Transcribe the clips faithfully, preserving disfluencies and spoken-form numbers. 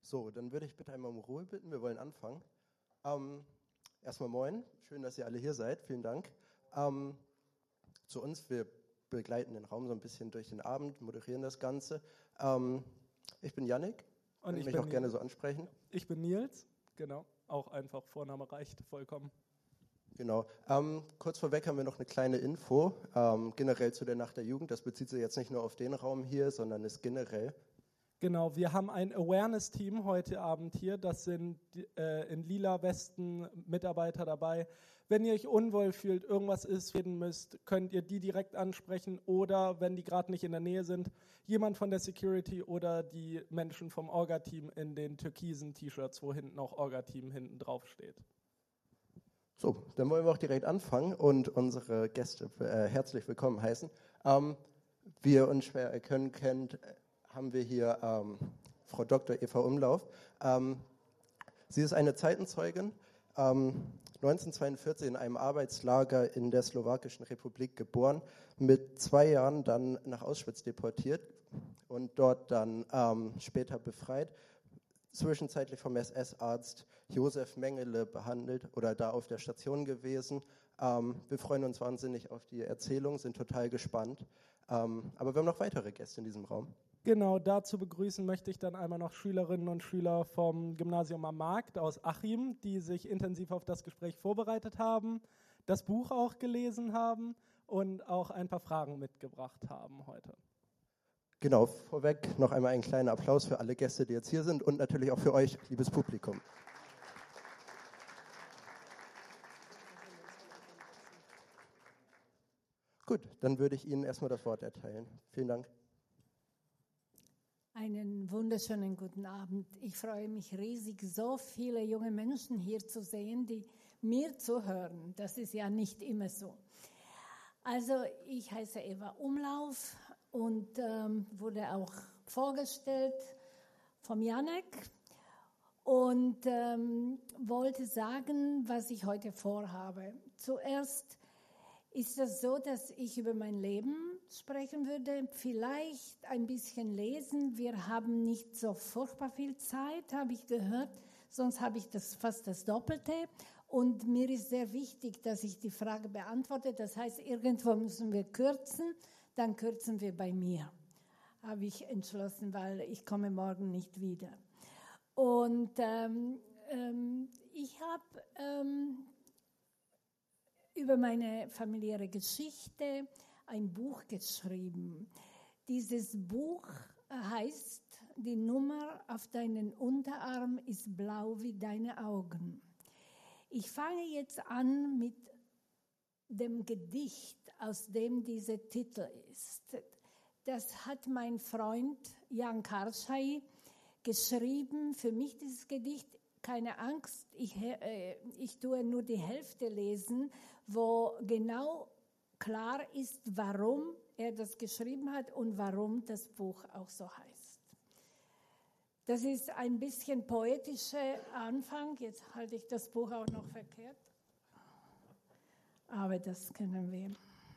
So, dann würde ich bitte einmal um Ruhe bitten. Wir wollen anfangen. Ähm, erstmal moin, schön, dass ihr alle hier seid. Vielen Dank. Ähm, zu uns, wir begleiten den Raum so ein bisschen durch den Abend, moderieren das Ganze. Ähm, ich bin Yannick, und ich mich bin auch gerne so ansprechen. Ich bin Nils, genau, auch einfach Vorname reicht vollkommen. Genau. Ähm, kurz vorweg haben wir noch eine kleine Info, ähm, generell zu der Nacht der Jugend. Das bezieht sich jetzt nicht nur auf den Raum hier, sondern ist generell. Genau, wir haben ein Awareness-Team heute Abend hier. Das sind äh, in lila Westen Mitarbeiter dabei. Wenn ihr euch unwohl fühlt, irgendwas ist, reden müsst, könnt ihr die direkt ansprechen oder, wenn die gerade nicht in der Nähe sind, jemand von der Security oder die Menschen vom Orga-Team in den türkisen T-Shirts, wo hinten auch Orga-Team hinten drauf steht. So, dann wollen wir auch direkt anfangen und unsere Gäste äh, herzlich willkommen heißen. Ähm, wie ihr uns schwer erkennen könnt, haben wir hier ähm, Frau Doktor Eva Umlauf. Ähm, sie ist eine Zeitenzeugin, ähm, neunzehnhundertzweiundvierzig in einem Arbeitslager in der Slowakischen Republik geboren, mit zwei Jahren dann nach Auschwitz deportiert und dort dann ähm, später befreit. Zwischenzeitlich vom S S-Arzt Josef Mengele behandelt oder da auf der Station gewesen. Ähm, wir freuen uns wahnsinnig auf die Erzählung, sind total gespannt. Ähm, aber wir haben noch weitere Gäste in diesem Raum. Genau, dazu begrüßen möchte ich dann einmal noch Schülerinnen und Schüler vom Gymnasium am Markt aus Achim, die sich intensiv auf das Gespräch vorbereitet haben, das Buch auch gelesen haben und auch ein paar Fragen mitgebracht haben heute. Genau, vorweg noch einmal einen kleinen Applaus für alle Gäste, die jetzt hier sind und natürlich auch für euch, liebes Publikum. Gut, dann würde ich Ihnen erstmal das Wort erteilen. Vielen Dank. Einen wunderschönen guten Abend. Ich freue mich riesig, so viele junge Menschen hier zu sehen, die mir zuhören. Das ist ja nicht immer so. Also ich heiße Eva Umlauf und ähm, wurde auch vorgestellt vom Jannik und ähm, wollte sagen, was ich heute vorhabe. Zuerst ist es so, dass ich über mein Leben sprechen würde, vielleicht ein bisschen lesen. Wir haben nicht so furchtbar viel Zeit, habe ich gehört, sonst habe ich das fast das Doppelte. Und mir ist sehr wichtig, dass ich die Frage beantworte. Das heißt, irgendwo müssen wir kürzen, dann kürzen wir bei mir. Habe ich entschlossen, weil ich komme morgen nicht wieder. Und ähm, ähm, ich habe ähm, über meine familiäre Geschichte ein Buch geschrieben. Dieses Buch heißt, die Nummer auf deinen Unterarm ist blau wie deine Augen. Ich fange jetzt an mit dem Gedicht, aus dem dieser Titel ist. Das hat mein Freund Jan Karschai geschrieben. Für mich dieses Gedicht, keine Angst, ich, äh, ich tue nur die Hälfte lesen, wo genau klar ist, warum er das geschrieben hat und warum das Buch auch so heißt. Das ist ein bisschen poetischer Anfang. Jetzt halte ich das Buch auch noch verkehrt. Aber das können wir.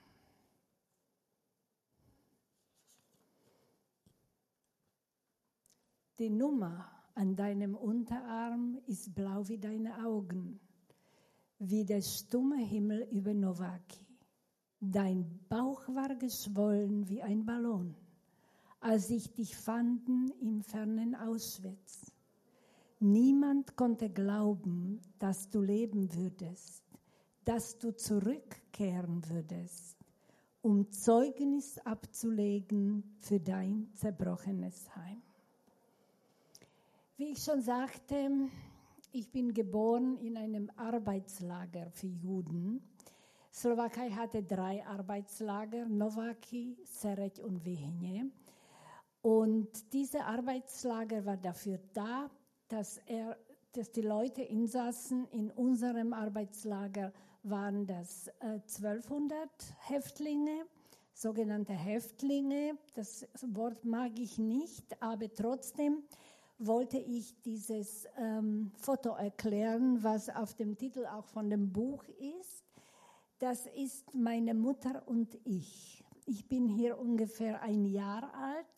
Die Nummer an deinem Unterarm ist blau wie deine Augen, wie der stumme Himmel über Nowaki. Dein Bauch war geschwollen wie ein Ballon, als ich dich fanden im fernen Auschwitz. Niemand konnte glauben, dass du leben würdest, dass du zurückkehren würdest, um Zeugnis abzulegen für dein zerbrochenes Heim. Wie ich schon sagte, ich bin geboren in einem Arbeitslager für Juden. Slowakei hatte drei Arbeitslager, Nowaki, Sereď und Vyhne. Und diese Arbeitslager war dafür da, dass, er, dass die Leute, Insassen in unserem Arbeitslager, waren das äh, zwölfhundert Häftlinge, sogenannte Häftlinge. Das Wort mag ich nicht, aber trotzdem wollte ich dieses ähm, Foto erklären, was auf dem Titel auch von dem Buch ist. Das ist meine Mutter und ich. Ich bin hier ungefähr ein Jahr alt.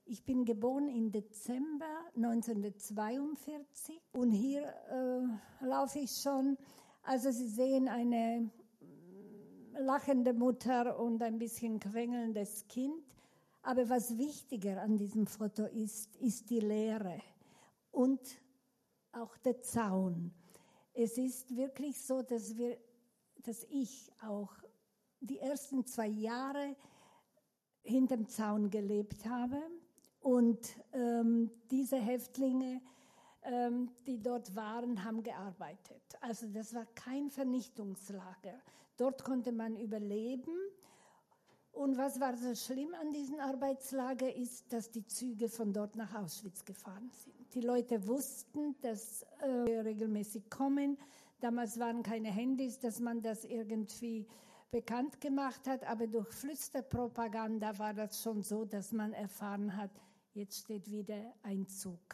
Ich bin geboren im Dezember neunzehnhundertzweiundvierzig und hier äh, laufe ich schon. Also Sie sehen eine lachende Mutter und ein bisschen quengelndes Kind. Aber was wichtiger an diesem Foto ist, ist die Leere und auch der Zaun. Es ist wirklich so, dass wir, dass ich auch die ersten zwei Jahre hinterm Zaun gelebt habe. Und ähm, diese Häftlinge, ähm, die dort waren, haben gearbeitet. Also das war kein Vernichtungslager. Dort konnte man überleben. Und was war so schlimm an diesem Arbeitslager ist, dass die Züge von dort nach Auschwitz gefahren sind. Die Leute wussten, dass äh, wir regelmäßig kommen. Damals waren keine Handys, dass man das irgendwie bekannt gemacht hat. Aber durch Flüsterpropaganda war das schon so, dass man erfahren hat, jetzt steht wieder ein Zug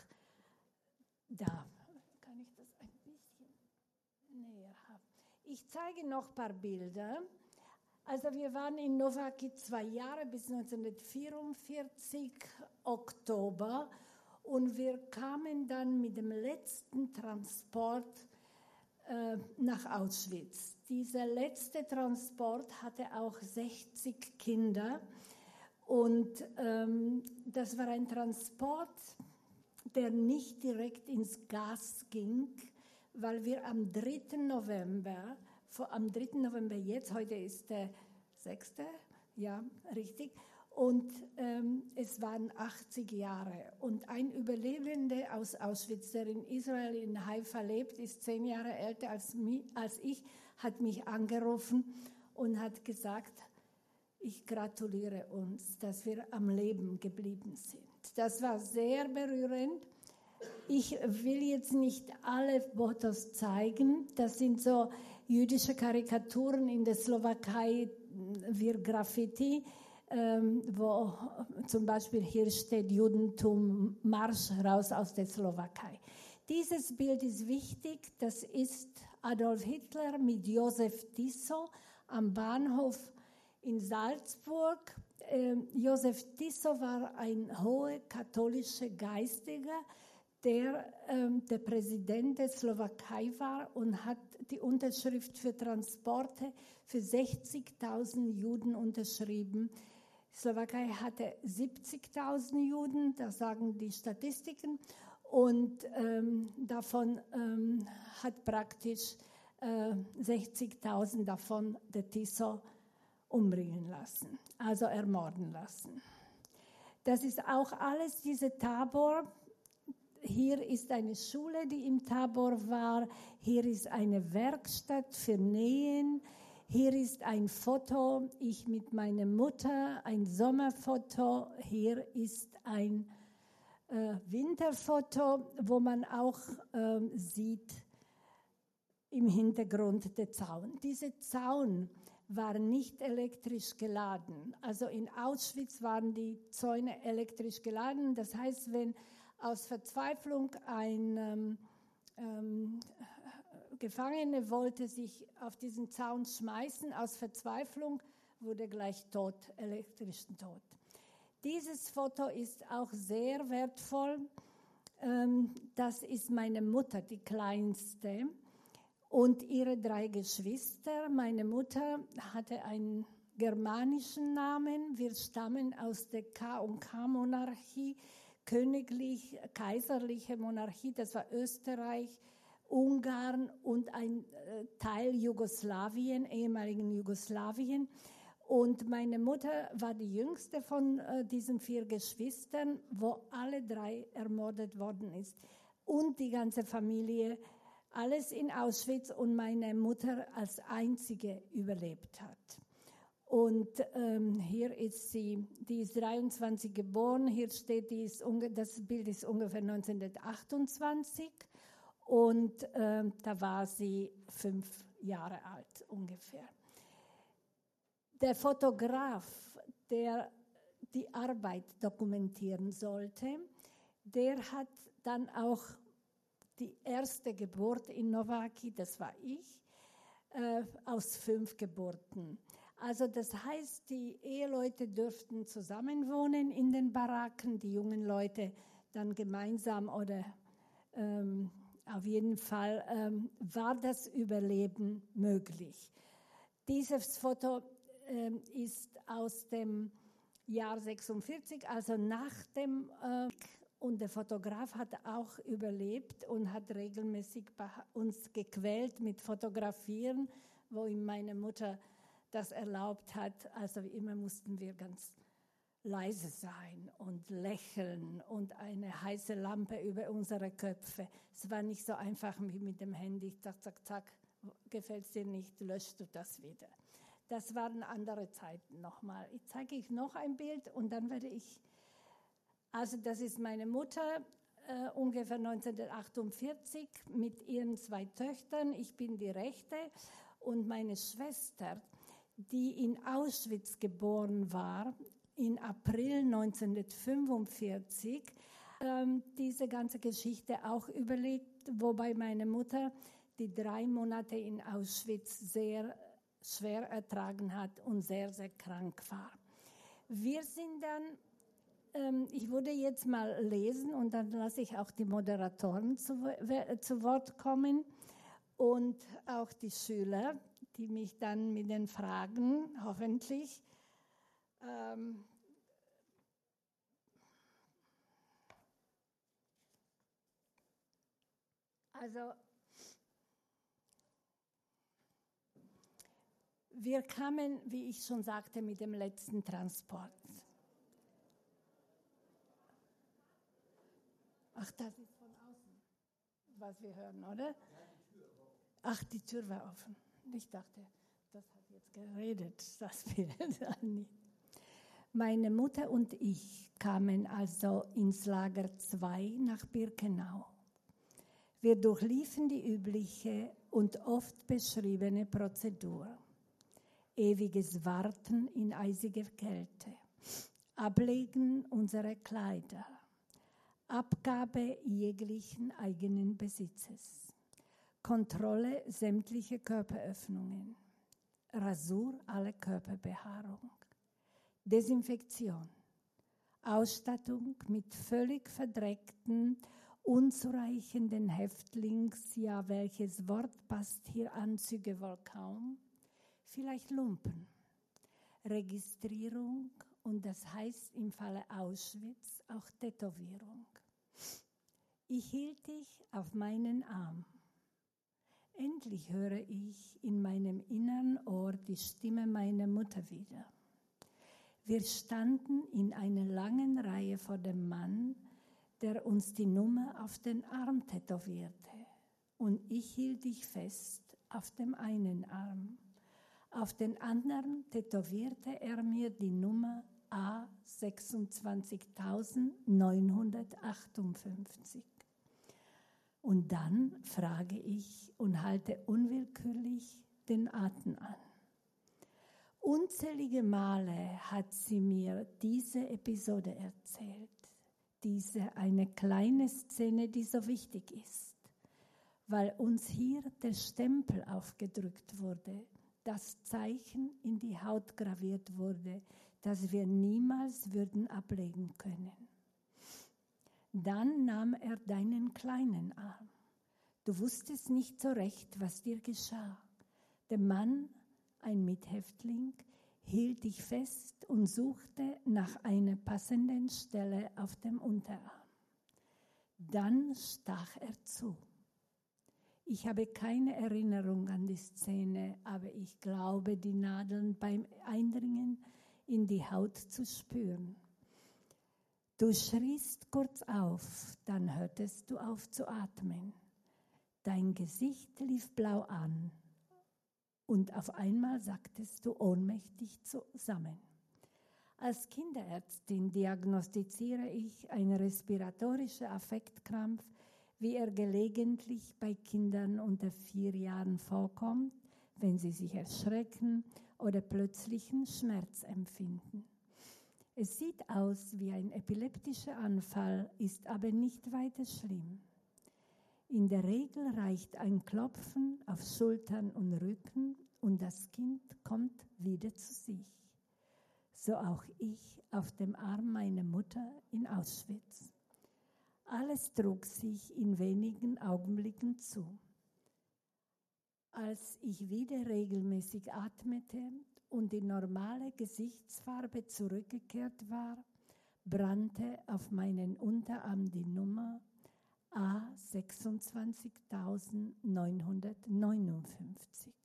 da. Kann ich das ein bisschen näher haben? Ich zeige noch ein paar Bilder. Also wir waren in Nováky zwei Jahre bis neunzehnhundertvierundvierzig, Oktober. Und wir kamen dann mit dem letzten Transport äh, nach Auschwitz. Dieser letzte Transport hatte auch sechzig Kinder. Und ähm, das war ein Transport, der nicht direkt ins Gas ging, weil wir am dritten November, vor, am dritten November jetzt, heute ist der sechste, ja, richtig, und ähm, es waren achtzig Jahre. Und ein Überlebender aus Auschwitz, der in Israel, in Haifa lebt, ist zehn Jahre älter als, mich, als ich, hat mich angerufen und hat gesagt, ich gratuliere uns, dass wir am Leben geblieben sind. Das war sehr berührend. Ich will jetzt nicht alle Fotos zeigen. Das sind so jüdische Karikaturen in der Slowakei, wir Graffiti, ähm, wo zum Beispiel hier steht Judentum, Marsch raus aus der Slowakei. Dieses Bild ist wichtig. Das ist Adolf Hitler mit Josef Tiso am Bahnhof in Salzburg. Äh, Josef Tiso war ein hoher katholischer Geistiger, der ähm, der Präsident der Slowakei war und hat die Unterschrift für Transporte für sechzigtausend Juden unterschrieben. Die Slowakei hatte siebzigtausend Juden, das sagen die Statistiken, und ähm, davon ähm, hat praktisch äh, sechzigtausend davon der Tiso umbringen lassen, also ermorden lassen. Das ist auch alles diese Tabor. Hier ist eine Schule, die im Tabor war. Hier ist eine Werkstatt für Nähen. Hier ist ein Foto, ich mit meiner Mutter, ein Sommerfoto. Hier ist ein äh, Winterfoto, wo man auch äh, sieht im Hintergrund der Zaun. Dieser Zaun war nicht elektrisch geladen. Also in Auschwitz waren die Zäune elektrisch geladen. Das heißt, wenn aus Verzweiflung ein ähm, ähm, Gefangener wollte sich auf diesen Zaun schmeißen, aus Verzweiflung wurde gleich tot, elektrischen Tod. Dieses Foto ist auch sehr wertvoll. Ähm, das ist meine Mutter, die kleinste, und ihre drei Geschwister. Meine Mutter hatte einen germanischen Namen. Wir stammen aus der K- und K-Monarchie, königlich, kaiserliche Monarchie. Das war Österreich, Ungarn und ein äh, Teil Jugoslawien, ehemaligen Jugoslawien. Und meine Mutter war die jüngste von äh, diesen vier Geschwistern, wo alle drei ermordet worden ist. Und die ganze Familie, alles in Auschwitz, und meine Mutter als einzige überlebt hat. Und ähm, hier ist sie, die ist dreiundzwanzig geboren, hier steht, die ist unge- das Bild ist ungefähr neunzehnhundertachtundzwanzig, und ähm, da war sie fünf Jahre alt ungefähr. Der Fotograf, der die Arbeit dokumentieren sollte, der hat dann auch die erste Geburt in Nováky, das war ich, äh, aus fünf Geburten. Also das heißt, die Eheleute dürften zusammenwohnen in den Baracken, die jungen Leute dann gemeinsam oder ähm, auf jeden Fall ähm, war das Überleben möglich. Dieses Foto ähm, ist aus dem Jahr sechsundvierzig, also nach dem äh, und der Fotograf hat auch überlebt und hat regelmäßig uns gequält mit Fotografieren, wo ihm meine Mutter das erlaubt hat. Also wie immer mussten wir ganz leise sein und lächeln und eine heiße Lampe über unsere Köpfe. Es war nicht so einfach wie mit dem Handy, zack, zack, zack, gefällt es dir nicht, löschst du das wieder. Das waren andere Zeiten nochmal. Ich zeige euch noch ein Bild und dann werde ich, also das ist meine Mutter, äh, ungefähr neunzehnhundertachtundvierzig mit ihren zwei Töchtern. Ich bin die Rechte und meine Schwester, die in Auschwitz geboren war, in April neunzehnhundertfünfundvierzig, ähm, diese ganze Geschichte auch überlebt, wobei meine Mutter die drei Monate in Auschwitz sehr schwer ertragen hat und sehr, sehr krank war. Wir sind dann, ähm, ich würde jetzt mal lesen und dann lasse ich auch die Moderatoren zu, äh, zu Wort kommen und auch die Schüler, die mich dann mit den Fragen hoffentlich ähm, also wir kamen, wie ich schon sagte, mit dem letzten Transport. Ach, das ist von außen, was wir hören, oder? Ach, die Tür war offen. Ich dachte, das hat jetzt geredet, das will er nicht. Meine Mutter und ich kamen also ins Lager zwei nach Birkenau. Wir durchliefen die übliche und oft beschriebene Prozedur. Ewiges Warten in eisiger Kälte, Ablegen unserer Kleider, Abgabe jeglichen eigenen Besitzes, Kontrolle sämtlicher Körperöffnungen, Rasur aller Körperbehaarung, Desinfektion, Ausstattung mit völlig verdreckten, unzureichenden Häftlings, ja welches Wort passt hier, Anzüge wohl kaum, vielleicht Lumpen, Registrierung und das heißt im Falle Auschwitz auch Tätowierung. Ich hielt dich auf meinen Arm. Endlich höre ich in meinem inneren Ohr die Stimme meiner Mutter wieder. Wir standen in einer langen Reihe vor dem Mann, der uns die Nummer auf den Arm tätowierte. Und ich hielt dich fest auf dem einen Arm. Auf den anderen tätowierte er mir die Nummer A sechsundzwanzigtausendneunhundertachtundfünfzig. Und dann frage ich und halte unwillkürlich den Atem an. Unzählige Male hat sie mir diese Episode erzählt. Diese eine kleine Szene, die so wichtig ist, weil uns hier der Stempel aufgedrückt wurde, das Zeichen in die Haut graviert wurde, das wir niemals würden ablegen können. Dann nahm er deinen kleinen Arm. Du wusstest nicht so recht, was dir geschah. Der Mann, ein Mithäftling, hielt dich fest und suchte nach einer passenden Stelle auf dem Unterarm. Dann stach er zu. Ich habe keine Erinnerung an die Szene, aber ich glaube, die Nadeln beim Eindringen in die Haut zu spüren. Du schriest kurz auf, dann hörtest du auf zu atmen. Dein Gesicht lief blau an und auf einmal sacktest du ohnmächtig zusammen. Als Kinderärztin diagnostiziere ich einen respiratorischen Affektkrampf, wie er gelegentlich bei Kindern unter vier Jahren vorkommt, wenn sie sich erschrecken oder plötzlichen Schmerz empfinden. Es sieht aus wie ein epileptischer Anfall, ist aber nicht weiter schlimm. In der Regel reicht ein Klopfen auf Schultern und Rücken und das Kind kommt wieder zu sich. So auch ich auf dem Arm meiner Mutter in Auschwitz. Alles trug sich in wenigen Augenblicken zu. Als ich wieder regelmäßig atmete und die normale Gesichtsfarbe zurückgekehrt war, brannte auf meinen Unterarm die Nummer A sechsundzwanzigtausendneunhundertneunundfünfzig.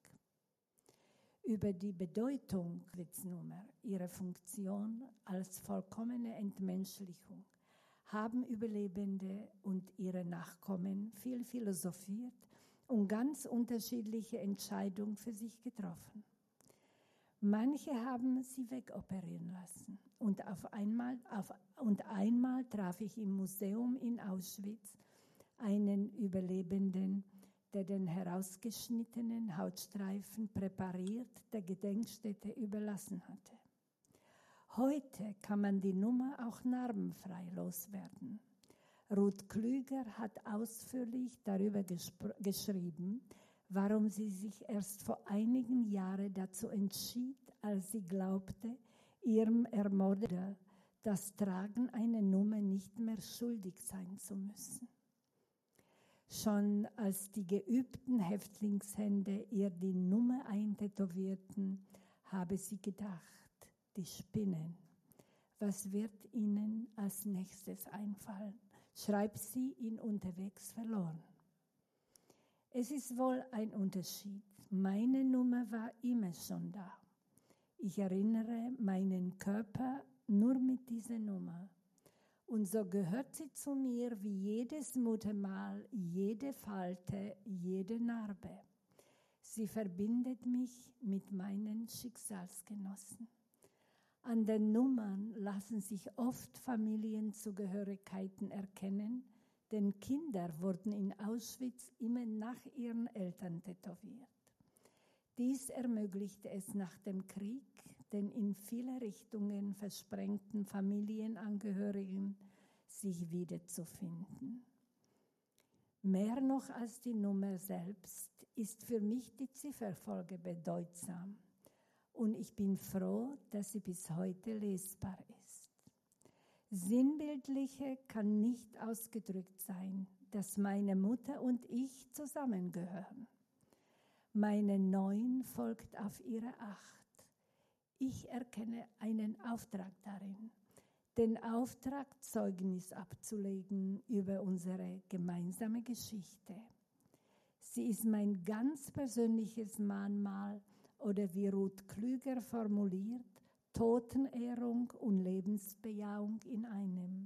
Über die Bedeutung der Nummer, ihre Funktion als vollkommene Entmenschlichung, haben Überlebende und ihre Nachkommen viel philosophiert und ganz unterschiedliche Entscheidungen für sich getroffen. Manche haben sie wegoperieren lassen. Und, auf einmal, auf, und einmal traf ich im Museum in Auschwitz einen Überlebenden, der den herausgeschnittenen Hautstreifen präpariert der Gedenkstätte überlassen hatte. Heute kann man die Nummer auch narbenfrei loswerden. Ruth Klüger hat ausführlich darüber geschrieben, warum sie sich erst vor einigen Jahren dazu entschied, als sie glaubte, ihrem Ermorder das Tragen einer Nummer nicht mehr schuldig sein zu müssen. Schon als die geübten Häftlingshände ihr die Nummer eintätowierten, habe sie gedacht, die spinnen. Was wird ihnen als nächstes einfallen? Schreibt sie in Unterwegs verloren. Es ist wohl ein Unterschied. Meine Nummer war immer schon da. Ich erinnere meinen Körper nur mit dieser Nummer. Und so gehört sie zu mir wie jedes Muttermal, jede Falte, jede Narbe. Sie verbindet mich mit meinen Schicksalsgenossen. An den Nummern lassen sich oft Familienzugehörigkeiten erkennen, denn Kinder wurden in Auschwitz immer nach ihren Eltern tätowiert. Dies ermöglichte es nach dem Krieg, den in viele Richtungen versprengten Familienangehörigen sich wiederzufinden. Mehr noch als die Nummer selbst ist für mich die Zifferfolge bedeutsam. Und ich bin froh, dass sie bis heute lesbar ist. Sinnbildlicher kann nicht ausgedrückt sein, dass meine Mutter und ich zusammengehören. Meine Neun folgt auf ihre Acht. Ich erkenne einen Auftrag darin, den Auftrag, Zeugnis abzulegen über unsere gemeinsame Geschichte. Sie ist mein ganz persönliches Mahnmal oder wie Ruth Klüger formuliert, Totenehrung und Lebensbejahung in einem.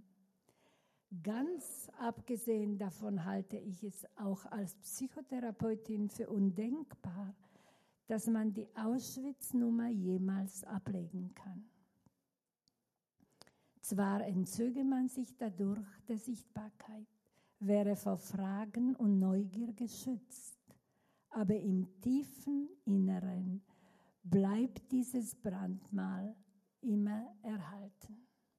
Ganz abgesehen davon halte ich es auch als Psychotherapeutin für undenkbar, dass man die Auschwitz-Nummer jemals ablegen kann. Zwar entzöge man sich dadurch der Sichtbarkeit, wäre vor Fragen und Neugier geschützt, aber im tiefen Inneren bleibt dieses Brandmal immer erhalten.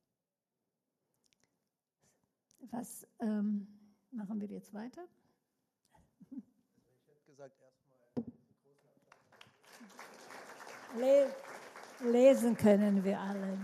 Was ähm, machen wir jetzt weiter? Ich hätte gesagt, erstmal Le- lesen können wir alle.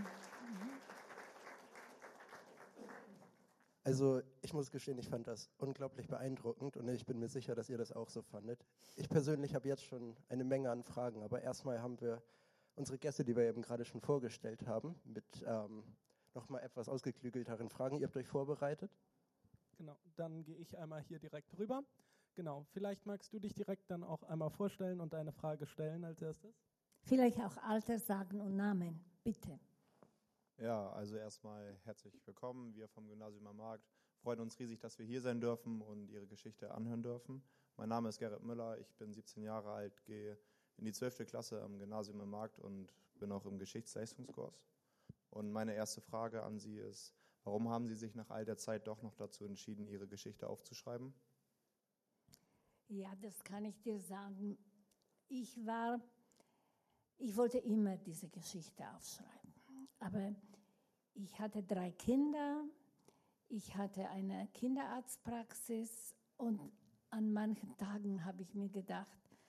Also ich muss gestehen, ich fand das unglaublich beeindruckend und ich bin mir sicher, dass ihr das auch so fandet. Ich persönlich habe jetzt schon eine Menge an Fragen, aber erstmal haben wir unsere Gäste, die wir eben gerade schon vorgestellt haben, mit ähm, nochmal etwas ausgeklügelteren Fragen. Ihr habt euch vorbereitet? Genau, dann gehe ich einmal hier direkt rüber. Genau, vielleicht magst du dich direkt dann auch einmal vorstellen und deine Frage stellen als erstes. Vielleicht auch Alter sagen und Namen, bitte. Ja, also erstmal herzlich willkommen. Wir vom Gymnasium am Markt freuen uns riesig, dass wir hier sein dürfen und Ihre Geschichte anhören dürfen. Mein Name ist Gerrit Müller, ich bin siebzehn Jahre alt, gehe in die zwölfte Klasse am Gymnasium am Markt und bin auch im Geschichtsleistungskurs. Und meine erste Frage an Sie ist, warum haben Sie sich nach all der Zeit doch noch dazu entschieden, Ihre Geschichte aufzuschreiben? Ja, das kann ich dir sagen. Ich war, ich wollte immer diese Geschichte aufschreiben. Aber ich hatte drei Kinder, ich hatte eine Kinderarztpraxis und an manchen Tagen habe ich mir gedacht,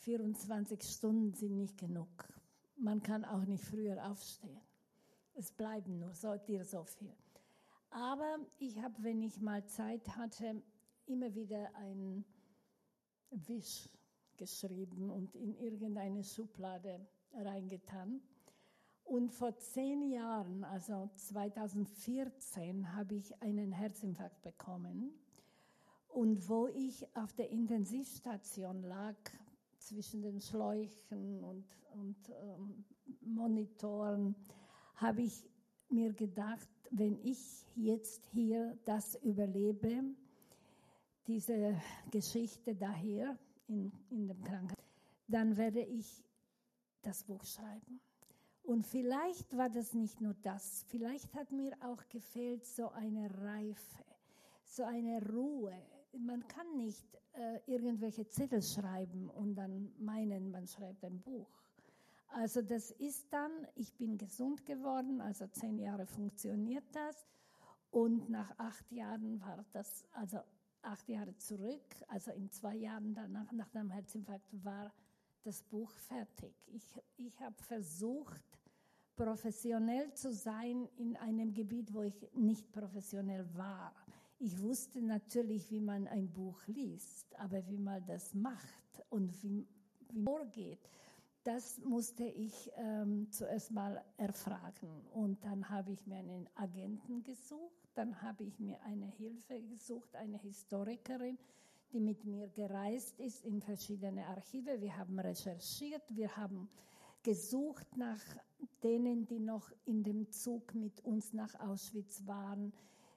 vierundzwanzig Stunden sind nicht genug. Man kann auch nicht früher aufstehen. Es bleiben nur so, dir so viel. Aber ich habe, wenn ich mal Zeit hatte, immer wieder einen Wisch geschrieben und in irgendeine Schublade reingetan. Und vor zehn Jahren, also zweitausendvierzehn, habe ich einen Herzinfarkt bekommen. Und wo ich auf der Intensivstation lag, zwischen den Schläuchen und, und ähm, Monitoren, habe ich mir gedacht, wenn ich jetzt hier das überlebe, diese Geschichte daher in, in dem Krankenhaus, dann werde ich das Buch schreiben. Und vielleicht war das nicht nur das, vielleicht hat mir auch gefehlt so eine Reife, so eine Ruhe. Man kann nicht äh, irgendwelche Zettel schreiben und dann meinen, man schreibt ein Buch. Also das ist dann, ich bin gesund geworden, also zehn Jahre funktioniert das. Und nach acht Jahren war das, also acht Jahre zurück, also in zwei Jahren danach, nach dem Herzinfarkt, war das Buch fertig. Ich, ich habe versucht, professionell zu sein in einem Gebiet, wo ich nicht professionell war. Ich wusste natürlich, wie man ein Buch liest, aber wie man das macht und wie, wie vorgeht, das musste ich ähm, zuerst mal erfragen. Und dann habe ich mir einen Agenten gesucht, dann habe ich mir eine Hilfe gesucht, eine Historikerin, die mit mir gereist ist in verschiedene Archive. Wir haben recherchiert, wir haben gesucht nach denen, die noch in dem Zug mit uns nach Auschwitz waren.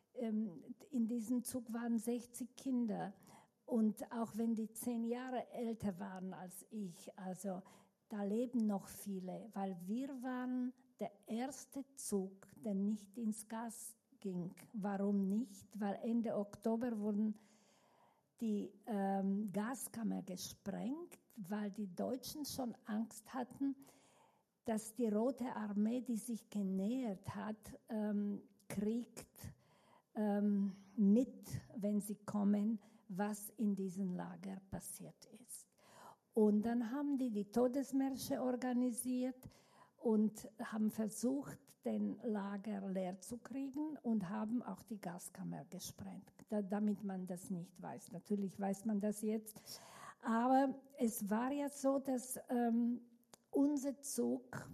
In diesem Zug waren sechzig Kinder und auch wenn die zehn Jahre älter waren als ich, also da leben noch viele, weil wir waren der erste Zug, der nicht ins Gas ging. Warum nicht? Weil Ende Oktober wurden die ähm, Gaskammer gesprengt, weil die Deutschen schon Angst hatten, dass die Rote Armee, die sich genähert hat, ähm, kriegt ähm, mit, wenn sie kommen, was in diesem Lager passiert ist. Und dann haben die die Todesmärsche organisiert und haben versucht, den Lager leer zu kriegen und haben auch die Gaskammer gesprengt, da, damit man das nicht weiß. Natürlich weiß man das jetzt. Aber es war ja so, dass ähm, unser Zug,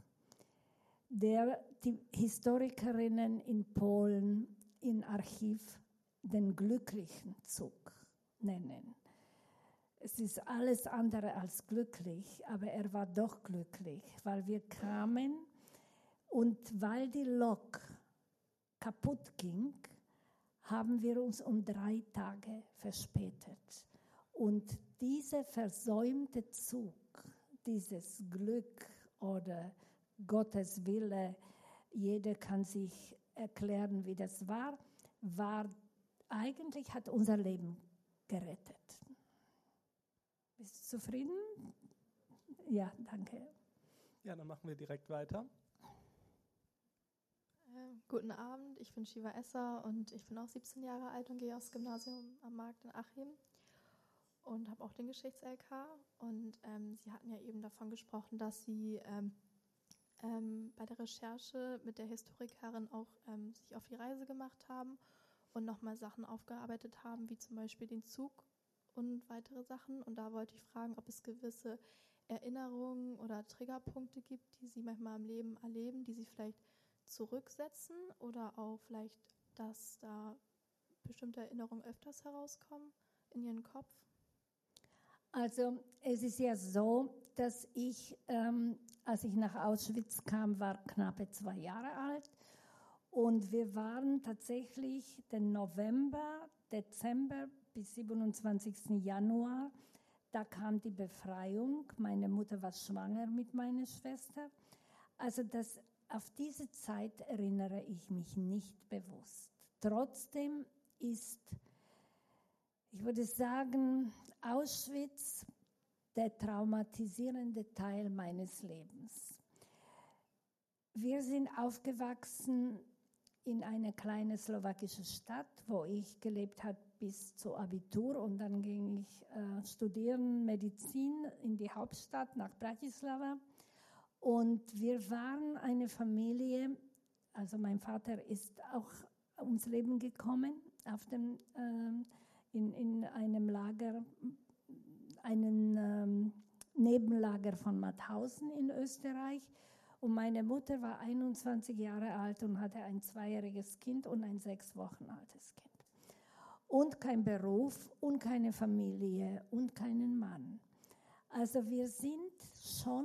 der die Historikerinnen in Polen im Archiv den glücklichen Zug nennen. Es ist alles andere als glücklich, aber er war doch glücklich, weil wir kamen und weil die Lok kaputt ging, haben wir uns um drei Tage verspätet. Und dieser versäumte Zug, dieses Glück oder Gottes Wille, jeder kann sich erklären, wie das war, war eigentlich hat unser Leben gerettet. Bist du zufrieden? Ja, danke. Ja, dann machen wir direkt weiter. Äh, guten Abend, ich bin Shiva Esser und ich bin auch siebzehn Jahre alt und gehe aufs Gymnasium am Markt in Achim und habe auch den Geschichts-L K. Und ähm, Sie hatten ja eben davon gesprochen, dass Sie ähm, ähm, bei der Recherche mit der Historikerin auch ähm, sich auf die Reise gemacht haben und nochmal Sachen aufgearbeitet haben, wie zum Beispiel den Zug und weitere Sachen. Und da wollte ich fragen, ob es gewisse Erinnerungen oder Triggerpunkte gibt, die Sie manchmal im Leben erleben, die Sie vielleicht zurücksetzen oder auch vielleicht, dass da bestimmte Erinnerungen öfters herauskommen in Ihren Kopf? Also es ist ja so, dass ich, ähm, als ich nach Auschwitz kam, war knappe zwei Jahre alt und wir waren tatsächlich den November, Dezember bis siebenundzwanzigsten Januar, da kam die Befreiung. Meine Mutter war schwanger mit meiner Schwester. Also das, auf diese Zeit erinnere ich mich nicht bewusst. Trotzdem ist, ich würde sagen, Auschwitz der traumatisierende Teil meines Lebens. Wir sind aufgewachsen in eine kleine slowakische Stadt, wo ich gelebt habe bis zum Abitur. Und dann ging ich äh, studieren Medizin in die Hauptstadt nach Bratislava. Und wir waren eine Familie, also mein Vater ist auch ums Leben gekommen auf dem, ähm, in, in einem Lager, einen ähm, Nebenlager von Mauthausen in Österreich. Und meine Mutter war einundzwanzig Jahre alt und hatte ein zweijähriges Kind und ein sechs Wochen altes Kind. Und kein Beruf und keine Familie und keinen Mann. Also wir sind schon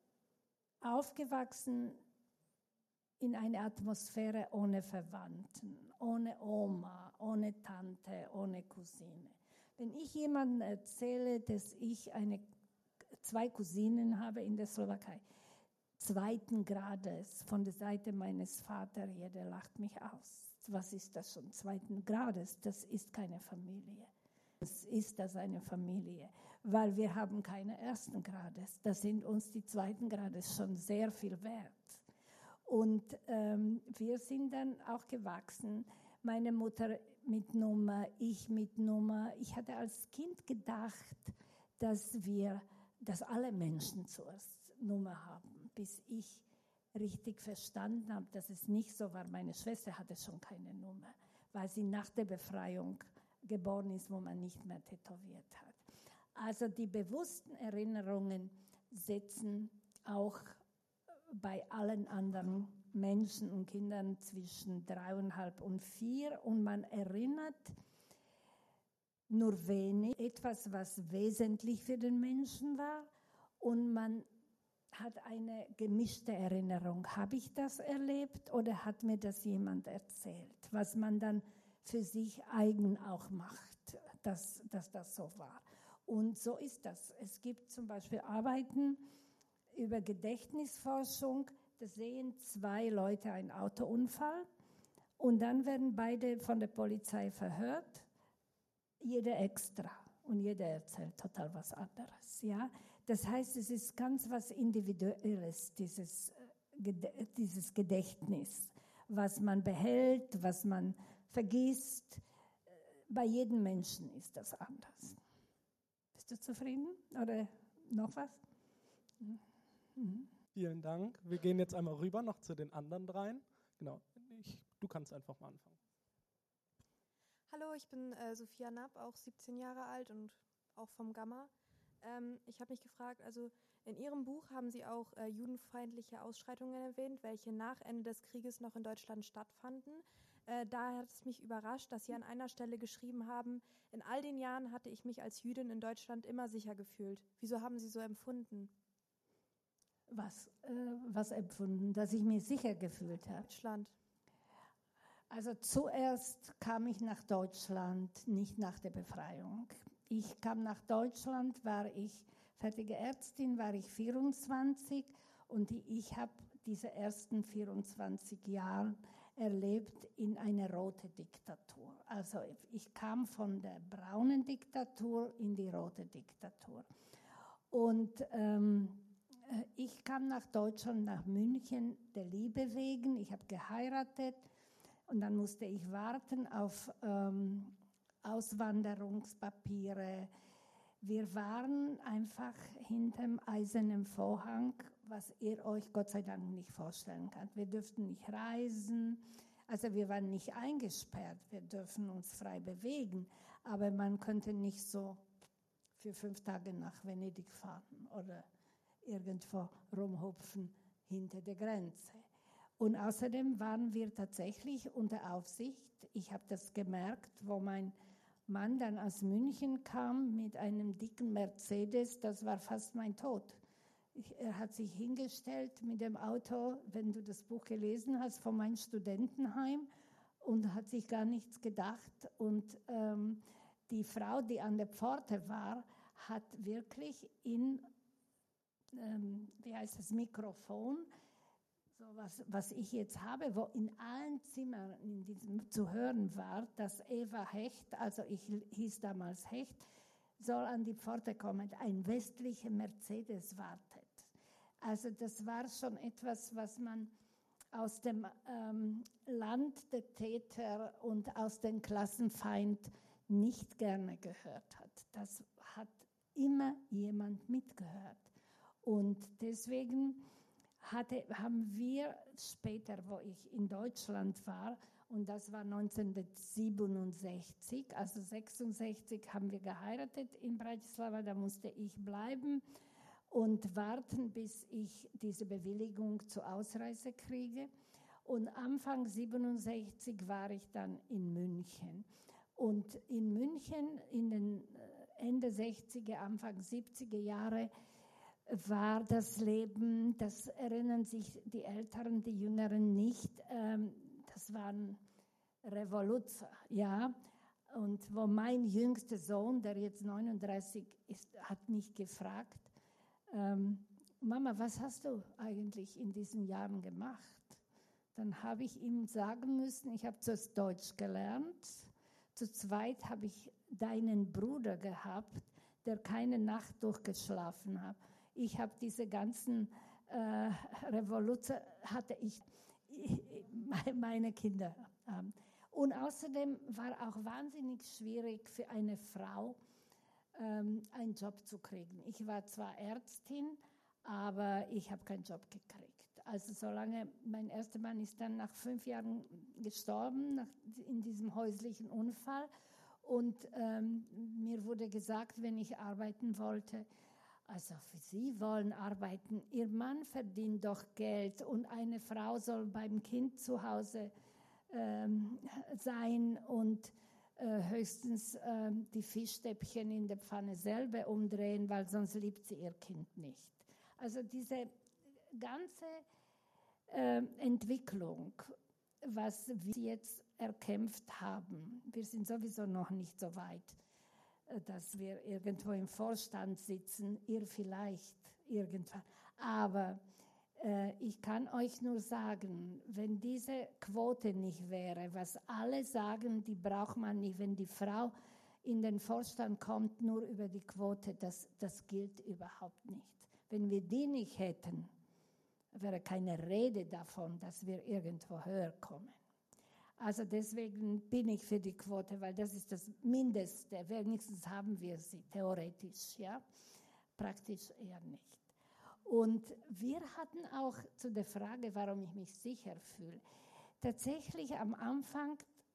aufgewachsen in einer Atmosphäre ohne Verwandten, ohne Oma, ohne Tante, ohne Cousine. Wenn ich jemandem erzähle, dass ich eine, zwei Cousinen habe in der Slowakei, zweiten Grades von der Seite meines Vaters, jeder lacht mich aus. Was ist das schon, zweiten Grades? Das ist keine Familie. Das ist das eine Familie, weil wir haben keine ersten Grades. Da sind uns die zweiten Grades schon sehr viel wert. Und ähm, wir sind dann auch gewachsen. Meine Mutter mit Nummer, ich mit Nummer. Ich hatte als Kind gedacht, dass wir, dass alle Menschen zuerst Nummer haben, bis ich richtig verstanden habe, dass es nicht so war. Meine Schwester hatte schon keine Nummer, weil sie nach der Befreiung geboren ist, wo man nicht mehr tätowiert hat. Also die bewussten Erinnerungen setzen auch bei allen anderen Menschen und Kindern zwischen dreieinhalb und vier und man erinnert nur wenig, etwas, was wesentlich für den Menschen war und man hat eine gemischte Erinnerung. Habe ich das erlebt oder hat mir das jemand erzählt? Was man dann für sich eigen auch macht, dass, dass das so war. Und so ist das. Es gibt zum Beispiel Arbeiten über Gedächtnisforschung, da sehen zwei Leute einen Autounfall und dann werden beide von der Polizei verhört, jeder extra und jeder erzählt total was anderes. Ja? Das heißt, es ist ganz was Individuelles, dieses, dieses Gedächtnis, was man behält, was man vergisst. Bei jedem Menschen ist das anders. Bist du zufrieden oder noch was? Mhm. Vielen Dank. Wir gehen jetzt einmal rüber noch zu den anderen dreien. Genau, ich, du kannst einfach mal anfangen. Hallo, ich bin äh, Sophia Napp, auch siebzehn Jahre alt und auch vom Gamma. Ähm, ich habe mich gefragt, also in Ihrem Buch haben Sie auch äh, judenfeindliche Ausschreitungen erwähnt, welche nach Ende des Krieges noch in Deutschland stattfanden. Äh, daher hat es mich überrascht, dass Sie an einer Stelle geschrieben haben, in all den Jahren hatte ich mich als Jüdin in Deutschland immer sicher gefühlt. Wieso haben Sie so empfunden? Was, äh, was empfunden, dass ich mich sicher gefühlt habe? Deutschland. Also zuerst kam ich nach Deutschland, nicht nach der Befreiung. Ich kam nach Deutschland, war ich fertige Ärztin, war ich vierundzwanzig und die, ich habe diese ersten vierundzwanzig Jahre erlebt in einer roten Diktatur. Also ich kam von der braunen Diktatur in die rote Diktatur. Und ähm, ich kam nach Deutschland, nach München, der Liebe wegen. Ich habe geheiratet und dann musste ich warten auf ähm, Auswanderungspapiere. Wir waren einfach hinterm eisernen Vorhang, was ihr euch Gott sei Dank nicht vorstellen könnt. Wir durften nicht reisen, also wir waren nicht eingesperrt, wir dürfen uns frei bewegen, aber man könnte nicht so für fünf Tage nach Venedig fahren oder irgendwo rumhupfen hinter der Grenze. Und außerdem waren wir tatsächlich unter Aufsicht. Ich habe das gemerkt, wo mein Mann dann aus München kam mit einem dicken Mercedes, das war fast mein Tod. Ich, er hat sich hingestellt mit dem Auto, wenn du das Buch gelesen hast, von meinem Studentenheim und hat sich gar nichts gedacht. Und ähm, die Frau, die an der Pforte war, hat wirklich in Ähm, wie heißt das, Mikrofon, so was, was ich jetzt habe, wo in allen Zimmern in diesem zu hören war, dass Eva Hecht, also ich hieß damals Hecht, soll an die Pforte kommen, ein westlicher Mercedes wartet. Also das war schon etwas, was man aus dem ähm, Land der Täter und aus dem Klassenfeind nicht gerne gehört hat. Das hat immer jemand mitgehört. Und deswegen hatte, haben wir später, wo ich in Deutschland war, und das war neunzehnhundertsiebenundsechzig, also sechsundsechzig haben wir geheiratet in Bratislava, da musste ich bleiben und warten, bis ich diese Bewilligung zur Ausreise kriege. Und Anfang siebenundsechzig war ich dann in München. Und in München in den Ende sechziger, Anfang siebziger Jahre war das Leben, das erinnern sich die Älteren, die Jüngeren nicht, ähm, das waren Revoluzer, ja. Und wo mein jüngster Sohn, der jetzt neununddreißig ist, hat mich gefragt, ähm, Mama, was hast du eigentlich in diesen Jahren gemacht? Dann habe ich ihm sagen müssen, ich habe zuerst Deutsch gelernt, zu zweit habe ich deinen Bruder gehabt, der keine Nacht durchgeschlafen hat. Ich habe diese ganzen äh, Revolutionen, hatte ich, meine Kinder. Ähm. Und außerdem war auch wahnsinnig schwierig für eine Frau, ähm, einen Job zu kriegen. Ich war zwar Ärztin, aber ich habe keinen Job gekriegt. Also solange, mein erster Mann ist dann nach fünf Jahren gestorben, nach, in diesem häuslichen Unfall. Und ähm, mir wurde gesagt, wenn ich arbeiten wollte, also für Sie wollen arbeiten, Ihr Mann verdient doch Geld und eine Frau soll beim Kind zu Hause ähm, sein und äh, höchstens äh, die Fischstäbchen in der Pfanne selber umdrehen, weil sonst liebt sie ihr Kind nicht. Also diese ganze äh, Entwicklung, was wir jetzt erkämpft haben, wir sind sowieso noch nicht so weit, dass wir irgendwo im Vorstand sitzen, ihr vielleicht irgendwann. Aber äh, ich kann euch nur sagen, wenn diese Quote nicht wäre, was alle sagen, die braucht man nicht, wenn die Frau in den Vorstand kommt, nur über die Quote, das, das gilt überhaupt nicht. Wenn wir die nicht hätten, wäre keine Rede davon, dass wir irgendwo höher kommen. Also deswegen bin ich für die Quote, weil das ist das Mindeste. Wenigstens haben wir sie, theoretisch, ja, praktisch eher nicht. Und wir hatten auch zu der Frage, warum ich mich sicher fühle, tatsächlich am Anfang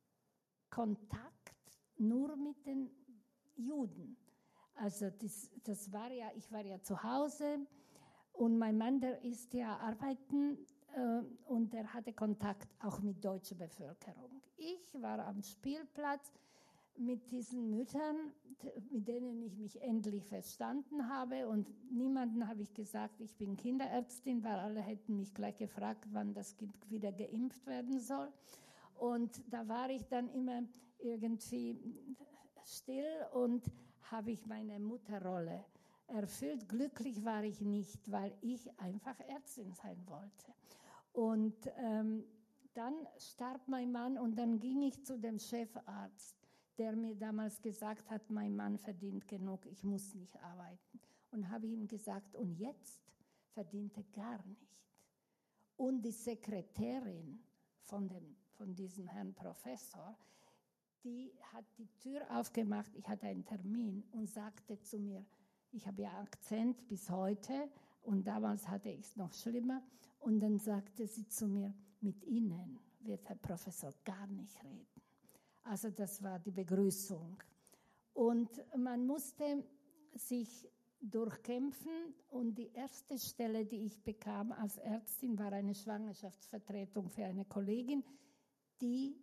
Kontakt nur mit den Juden. Also das, das war ja, ich war ja zu Hause und mein Mann, der ist ja arbeiten, und er hatte Kontakt auch mit deutscher Bevölkerung. Ich war am Spielplatz mit diesen Müttern, mit denen ich mich endlich verstanden habe. Und niemandem habe ich gesagt, ich bin Kinderärztin, weil alle hätten mich gleich gefragt, wann das Kind wieder geimpft werden soll. Und da war ich dann immer irgendwie still und habe ich meine Mutterrolle erfüllt. Glücklich war ich nicht, weil ich einfach Ärztin sein wollte. Und ähm, dann starb mein Mann und dann ging ich zu dem Chefarzt, der mir damals gesagt hat, mein Mann verdient genug, ich muss nicht arbeiten. Und habe ihm gesagt, und jetzt verdient er gar nicht. Und die Sekretärin von, dem, von diesem Herrn Professor, die hat die Tür aufgemacht, ich hatte einen Termin und sagte zu mir, ich habe ja Akzent bis heute und damals hatte ich es noch schlimmer. Und dann sagte sie zu mir, mit Ihnen wird Herr Professor gar nicht reden. Also das war die Begrüßung. Und man musste sich durchkämpfen und die erste Stelle, die ich bekam als Ärztin, war eine Schwangerschaftsvertretung für eine Kollegin, die,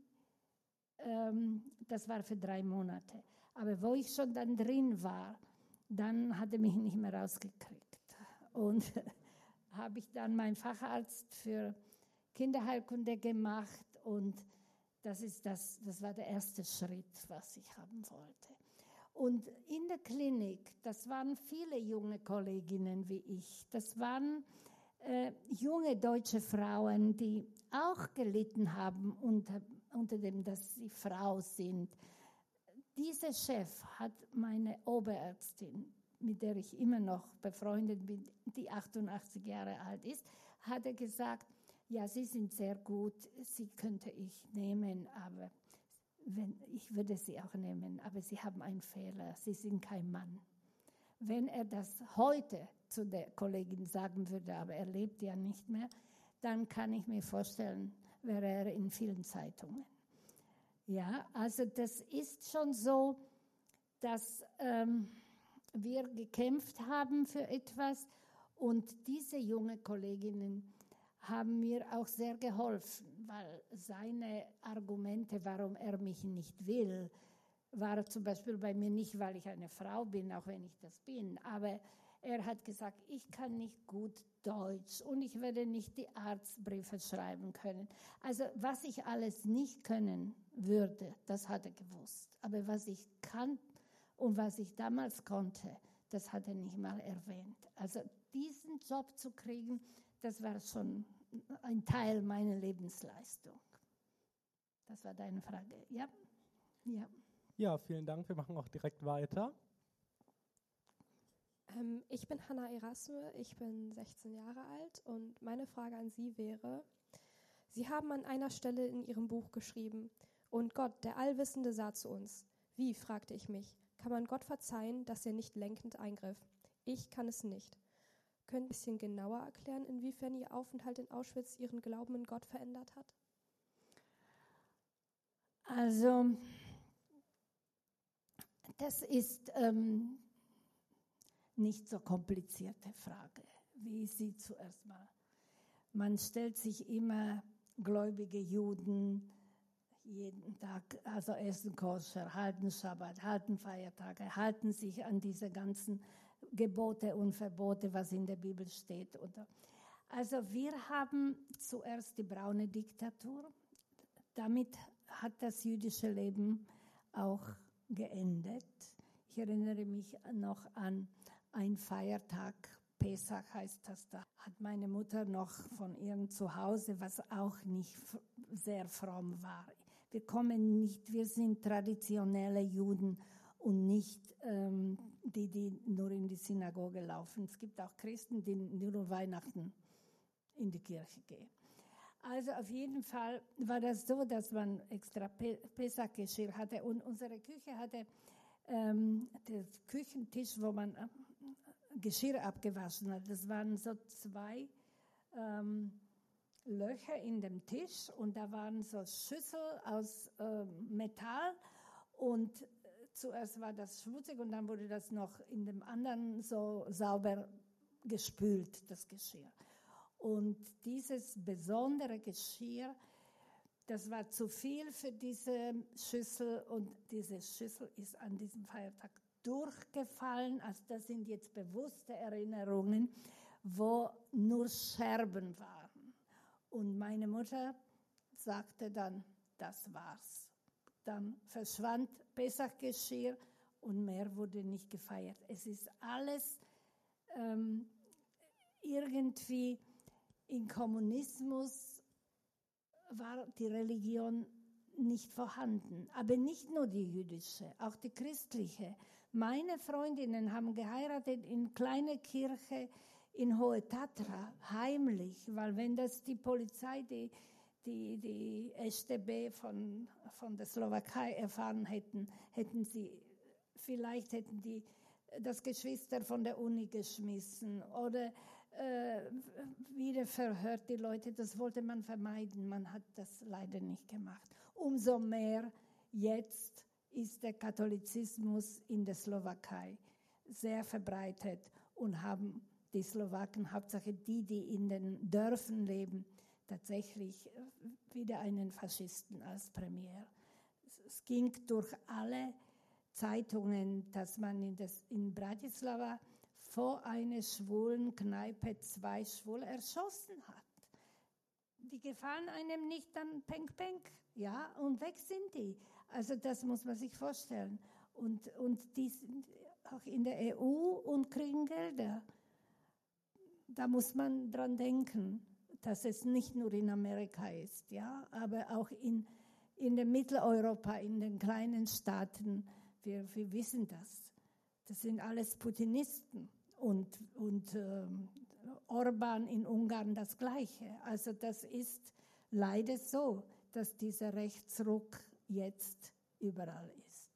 ähm, das war für drei Monate. Aber wo ich schon dann drin war, dann hat er mich nicht mehr rausgekriegt. Und habe ich dann meinen Facharzt für Kinderheilkunde gemacht und das, ist das, das war der erste Schritt, was ich haben wollte. Und in der Klinik, das waren viele junge Kolleginnen wie ich, das waren äh, junge deutsche Frauen, die auch gelitten haben unter, unter dem, dass sie Frau sind. Dieser Chef hat meine Oberärztin, mit der ich immer noch befreundet bin, die achtundachtzig Jahre alt ist, hat er gesagt, Ja, Sie sind sehr gut, Sie könnte ich nehmen, aber wenn, ich würde Sie auch nehmen, aber Sie haben einen Fehler, Sie sind kein Mann. Wenn er das heute zu der Kollegin sagen würde, aber er lebt ja nicht mehr, dann kann ich mir vorstellen, wäre er in vielen Zeitungen. Ja, also das ist schon so, dass ähm, wir gekämpft haben für etwas und diese jungen Kolleginnen haben mir auch sehr geholfen, weil seine Argumente, warum er mich nicht will, war zum Beispiel bei mir nicht, weil ich eine Frau bin, auch wenn ich das bin, aber er hat gesagt, ich kann nicht gut Deutsch und ich werde nicht die Arztbriefe schreiben können. Also was ich alles nicht können würde, das hat er gewusst. Aber was ich kann und was ich damals konnte, das hat er nicht mal erwähnt. Also diesen Job zu kriegen, das war schon ein Teil meiner Lebensleistung. Das war deine Frage, ja? Ja. Ja, vielen Dank. Wir machen auch direkt weiter. Ähm, ich bin Hannah Erasme, ich bin sechzehn Jahre alt und meine Frage an Sie wäre, Sie haben an einer Stelle in Ihrem Buch geschrieben, und Gott, der Allwissende, sah zu uns. Wie, fragte ich mich, kann man Gott verzeihen, dass er nicht lenkend eingriff? Ich kann es nicht. Können Sie ein bisschen genauer erklären, inwiefern Ihr Aufenthalt in Auschwitz Ihren Glauben in Gott verändert hat? Also, das ist ähm, nicht so komplizierte Frage, wie Sie zuerst mal. Man stellt sich immer gläubige Juden jeden Tag, also essen koscher, halten Schabbat, halten Feiertage, halten sich an diese ganzen Gebote und Verbote, was in der Bibel steht. Oder. Also wir haben zuerst die braune Diktatur. Damit hat das jüdische Leben auch geendet. Ich erinnere mich noch an einen Feiertag, Pesach heißt das da, hat meine Mutter noch von ihrem Zuhause, was auch nicht sehr fromm war. Wir kommen nicht, wir sind traditionelle Juden und nicht ähm, die, die nur in die Synagoge laufen. Es gibt auch Christen, die nur Weihnachten in die Kirche gehen. Also auf jeden Fall war das so, dass man extra Pesach-Geschirr hatte und unsere Küche hatte ähm, den Küchentisch, wo man äh, Geschirr abgewaschen hat. Das waren so zwei ähm, Löcher in dem Tisch und da waren so Schüsseln aus äh, Metall und zuerst war das schmutzig und dann wurde das noch in dem anderen so sauber gespült, das Geschirr. Und dieses besondere Geschirr, das war zu viel für diese Schüssel und diese Schüssel ist an diesem Feiertag durchgefallen. Also das sind jetzt bewusste Erinnerungen, wo nur Scherben waren. Und meine Mutter sagte dann, das war's. Dann verschwand Pesach-Geschirr und mehr wurde nicht gefeiert. Es ist alles ähm, irgendwie im Kommunismus war die Religion nicht vorhanden. Aber nicht nur die jüdische, auch die christliche. Meine Freundinnen haben geheiratet in kleine Kirche in Hohe Tatra, heimlich, weil wenn das die Polizei, die, die, die S T B von, von der Slowakei erfahren hätten, hätten sie, vielleicht hätten die das Geschwister von der Uni geschmissen oder äh, wieder verhört die Leute. Das wollte man vermeiden. Man hat das leider nicht gemacht. Umso mehr jetzt ist der Katholizismus in der Slowakei sehr verbreitet und haben die Slowaken, Hauptsache die, die in den Dörfern leben, tatsächlich wieder einen Faschisten als Premier. Es ging durch alle Zeitungen, dass man in, das, in Bratislava vor einer schwulen Kneipe zwei Schwule erschossen hat. Die gefallen einem nicht, dann penk, penk, ja, und weg sind die. Also das muss man sich vorstellen. Und, und die sind auch in der E U und kriegen Gelder. Da muss man dran denken, dass es nicht nur in Amerika ist, ja, aber auch in, in der Mitteleuropa, in den kleinen Staaten. Wir, wir wissen das. Das sind alles Putinisten und, und äh, Orban in Ungarn das Gleiche. Also das ist leider so, dass dieser Rechtsruck jetzt überall ist.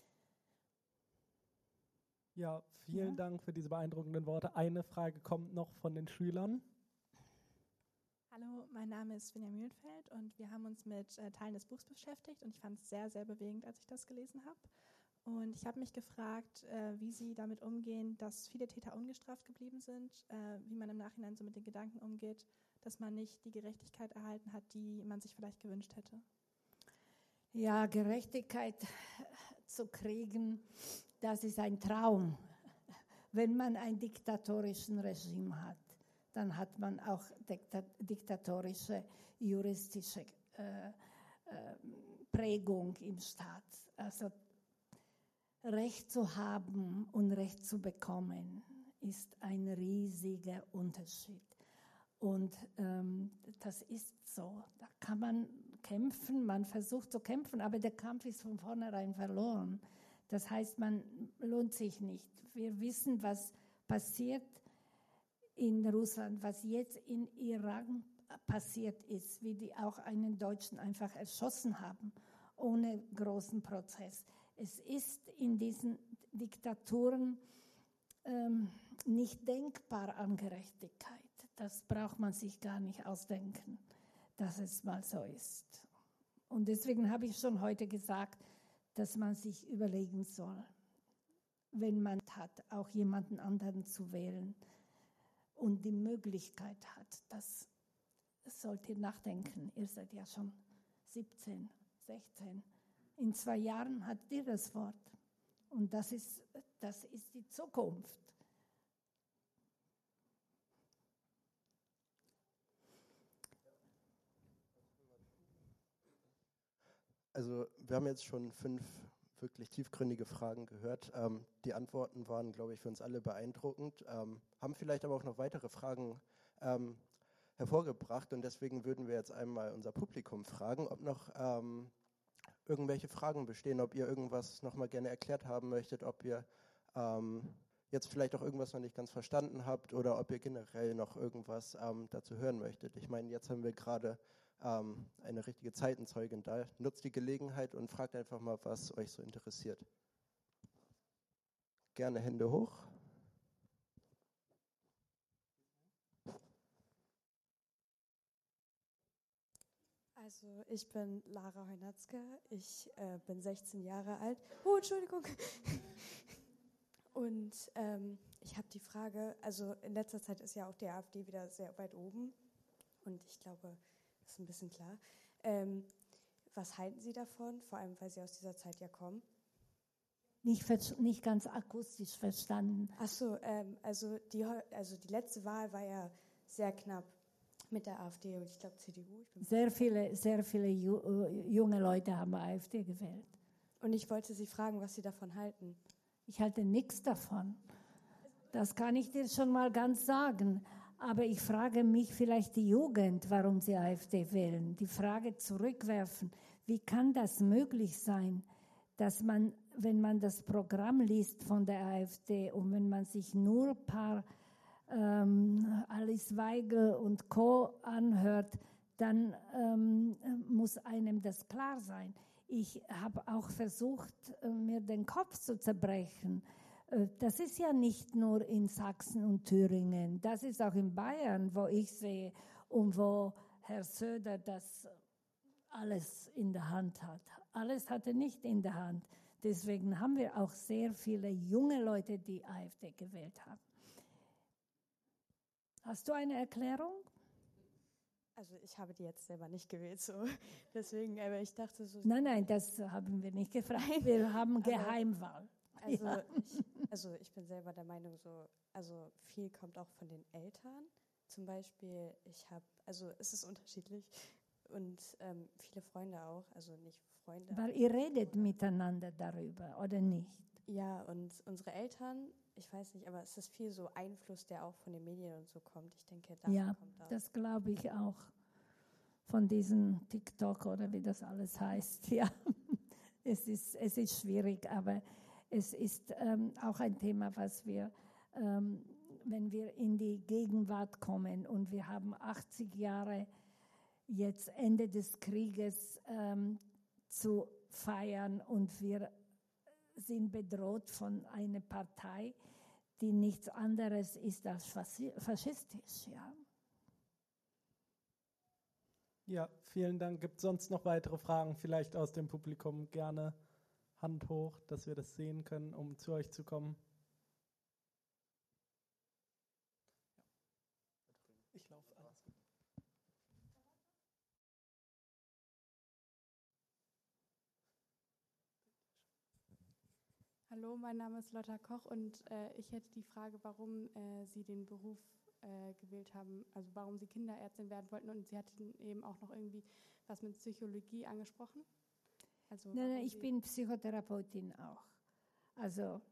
Ja, vielen Ja. Dank für diese beeindruckenden Worte. Eine Frage kommt noch von den Schülern. Hallo, mein Name ist Svenja Mühlenfeld und wir haben uns mit äh, Teilen des Buchs beschäftigt und ich fand es sehr, sehr bewegend, als ich das gelesen habe. Und ich habe mich gefragt, äh, wie Sie damit umgehen, dass viele Täter ungestraft geblieben sind, äh, wie man im Nachhinein so mit den Gedanken umgeht, dass man nicht die Gerechtigkeit erhalten hat, die man sich vielleicht gewünscht hätte. Ja, Gerechtigkeit zu kriegen, das ist ein Traum. Wenn man ein diktatorischen Regime hat, dann hat man auch dikta- diktatorische juristische äh, äh, Prägung im Staat. Also Recht zu haben und Recht zu bekommen, ist ein riesiger Unterschied. Und ähm, das ist so. Da kann man kämpfen, man versucht zu kämpfen, aber der Kampf ist von vornherein verloren. Das heißt, man lohnt sich nicht. Wir wissen, was passiert in Russland, was jetzt in Iran passiert ist, wie die auch einen Deutschen einfach erschossen haben, ohne großen Prozess. Es ist in diesen Diktaturen ähm, nicht denkbar an Gerechtigkeit. Das braucht man sich gar nicht ausdenken, dass es mal so ist. Und deswegen habe ich schon heute gesagt, dass man sich überlegen soll, wenn man hat, auch jemanden anderen zu wählen und die Möglichkeit hat. Das sollt ihr nachdenken. Ihr seid ja schon siebzehn, sechzehn. In zwei Jahren habt ihr das Wort. Und das ist, das ist die Zukunft. Also wir haben jetzt schon fünf wirklich tiefgründige Fragen gehört. Ähm, die Antworten waren, glaube ich, für uns alle beeindruckend, ähm, haben vielleicht aber auch noch weitere Fragen ähm, hervorgebracht. Und deswegen würden wir jetzt einmal unser Publikum fragen, ob noch ähm, irgendwelche Fragen bestehen, ob ihr irgendwas noch mal gerne erklärt haben möchtet, ob ihr ähm, jetzt vielleicht auch irgendwas noch nicht ganz verstanden habt oder ob ihr generell noch irgendwas ähm, dazu hören möchtet. Ich meine, jetzt haben wir gerade ähm, eine richtige Zeitenzeugin da. Nutzt die Gelegenheit und fragt einfach mal, was euch so interessiert. Gerne Hände hoch. Also ich bin Lara Heunatzke, ich äh, bin sechzehn Jahre alt. Oh, Entschuldigung. Und ähm, ich habe die Frage, also in letzter Zeit ist ja auch die AfD wieder sehr weit oben und ich glaube, das ist ein bisschen klar. Ähm, was halten Sie davon, vor allem weil Sie aus dieser Zeit ja kommen? Nicht, nicht ganz akustisch verstanden. Ach so, ähm, also, die, also die letzte Wahl war ja sehr knapp mit der AfD und ich glaube C D U. Ich bin sehr viele, sehr viele ju, junge Leute haben AfD gewählt. Und ich wollte Sie fragen, was Sie davon halten. Ich halte nichts davon. Das kann ich dir schon mal ganz sagen. Aber ich frage mich vielleicht die Jugend, warum sie AfD wählen. Die Frage zurückwerfen, wie kann das möglich sein, dass man, wenn man das Programm liest von der AfD und wenn man sich nur ein paar ähm, Alice Weigel und Co. anhört, dann ähm, muss einem das klar sein. Ich habe auch versucht, mir den Kopf zu zerbrechen. Das ist ja nicht nur in Sachsen und Thüringen, das ist auch in Bayern, wo ich sehe und wo Herr Söder das alles in der Hand hat. Alles hat er nicht in der Hand. Deswegen haben wir auch sehr viele junge Leute, die AfD gewählt haben. Hast du eine Erklärung? Also ich habe die jetzt selber nicht gewählt, so. Deswegen, aber ich dachte so... Nein, nein, das haben wir nicht gefragt. Wir haben Geheimwahl. Also, ja. ich, also ich bin selber der Meinung, so, also viel kommt auch von den Eltern. Zum Beispiel, ich habe, also es ist unterschiedlich und ähm, viele Freunde auch, also nicht Freunde. Weil ihr redet miteinander darüber, oder nicht? Ja, und unsere Eltern, ich weiß nicht, aber es ist viel so Einfluss, der auch von den Medien und so kommt. Ich denke, daher ja, kommt das. das glaube ich auch. Von diesem TikTok oder wie das alles heißt. Ja, es ist, es ist schwierig, aber es ist ähm, auch ein Thema, was wir ähm, wenn wir in die Gegenwart kommen und wir haben achtzig Jahre jetzt Ende des Krieges ähm, zu feiern und wir sind bedroht von einer Partei, die nichts anderes ist als faschistisch. Ja, ja, vielen Dank. Gibt es sonst noch weitere Fragen, vielleicht aus dem Publikum? Gerne Hand hoch, dass wir das sehen können, um zu euch zu kommen. Ich laufe alles gut. Hallo, mein Name ist Lotta Koch und äh, ich hätte die Frage, warum äh, Sie den Beruf äh, gewählt haben, also warum Sie Kinderärztin werden wollten, und Sie hatten eben auch noch irgendwie was mit Psychologie angesprochen. Also nein, nein, ich bin Psychotherapeutin auch, also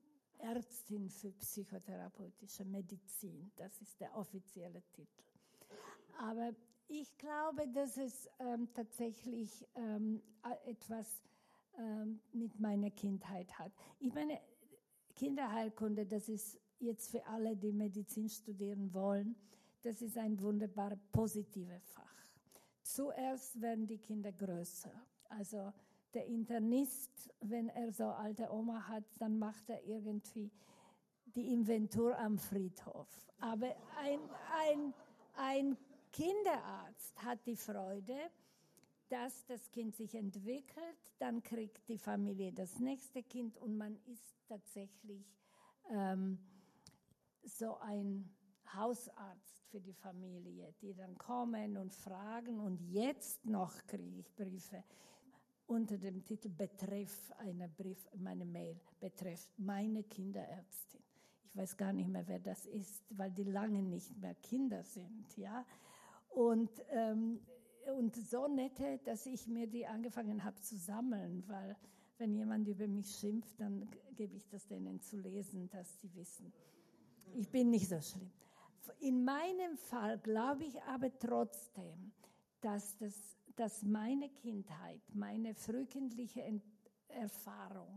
Ärztin für psychotherapeutische Medizin, das ist der offizielle Titel. Aber ich glaube, dass es ähm, tatsächlich ähm, etwas ähm, mit meiner Kindheit hat. Ich meine, Kinderheilkunde, das ist jetzt für alle, die Medizin studieren wollen, das ist ein wunderbar positives Fach. Zuerst werden die Kinder größer. Also der Internist, wenn er so alte Oma hat, dann macht er irgendwie die Inventur am Friedhof. Aber ein, ein, ein Kinderarzt hat die Freude, dass das Kind sich entwickelt, dann kriegt die Familie das nächste Kind und man ist tatsächlich ähm, so ein Hausarzt für die Familie, die dann kommen und fragen, und jetzt noch kriege ich Briefe unter dem Titel Betreff, einer Brief, meine Mail, Betreff, meine Kinderärztin. Ich weiß gar nicht mehr, wer das ist, weil die lange nicht mehr Kinder sind, ja. Und, ähm, und so nette, dass ich mir die angefangen habe zu sammeln, weil wenn jemand über mich schimpft, dann gebe ich das denen zu lesen, dass sie wissen, ich bin nicht so schlimm. In meinem Fall glaube ich aber trotzdem, dass, das, dass meine Kindheit, meine frühkindliche Erfahrung,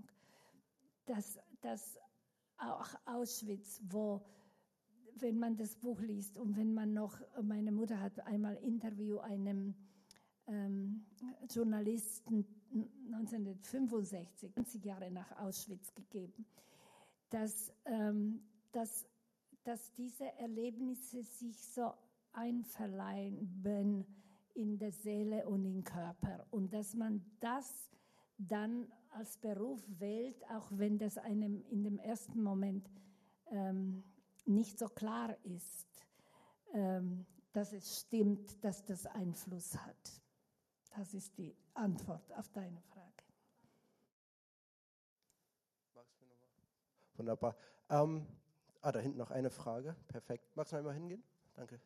dass, dass auch Auschwitz, wo, wenn man das Buch liest und wenn man noch, meine Mutter hat einmal Interview einem ähm, Journalisten neunzehnhundertfünfundsechzig, zwanzig Jahre nach Auschwitz gegeben, dass, ähm, dass, dass diese Erlebnisse sich so einverleiben in der Seele und im Körper und dass man das dann als Beruf wählt, auch wenn das einem in dem ersten Moment ähm, nicht so klar ist, ähm, dass es stimmt, dass das Einfluss hat. Das ist die Antwort auf deine Frage. Wunderbar. Ähm, ah, da hinten noch eine Frage. Perfekt. Magst du mal hingehen? Danke.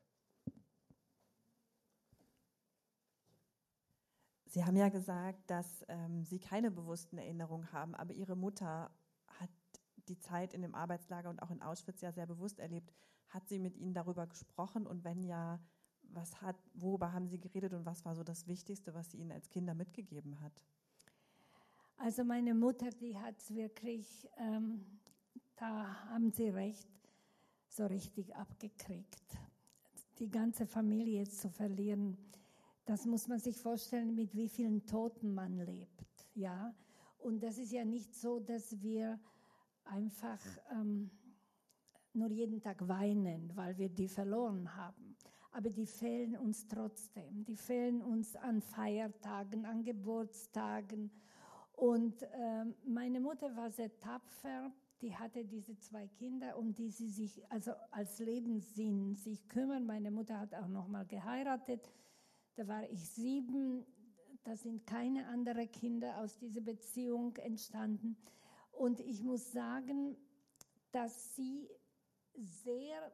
Sie haben ja gesagt, dass ähm, Sie keine bewussten Erinnerungen haben, aber Ihre Mutter hat die Zeit in dem Arbeitslager und auch in Auschwitz ja sehr bewusst erlebt. Hat sie mit Ihnen darüber gesprochen und wenn ja, was hat, worüber haben Sie geredet und was war so das Wichtigste, was sie Ihnen als Kinder mitgegeben hat? Also meine Mutter, die hat es wirklich, ähm, da haben Sie recht, so richtig abgekriegt. Die ganze Familie zu verlieren, das muss man sich vorstellen, mit wie vielen Toten man lebt. Ja? Und das ist ja nicht so, dass wir einfach ähm, nur jeden Tag weinen, weil wir die verloren haben. Aber die fehlen uns trotzdem. Die fehlen uns an Feiertagen, an Geburtstagen. Und ähm, meine Mutter war sehr tapfer. Die hatte diese zwei Kinder, um die sie sich also als Lebenssinn sich kümmern. Meine Mutter hat auch noch mal geheiratet. Da war ich sieben. Da sind keine anderen Kinder aus dieser Beziehung entstanden. Und ich muss sagen, dass sie sehr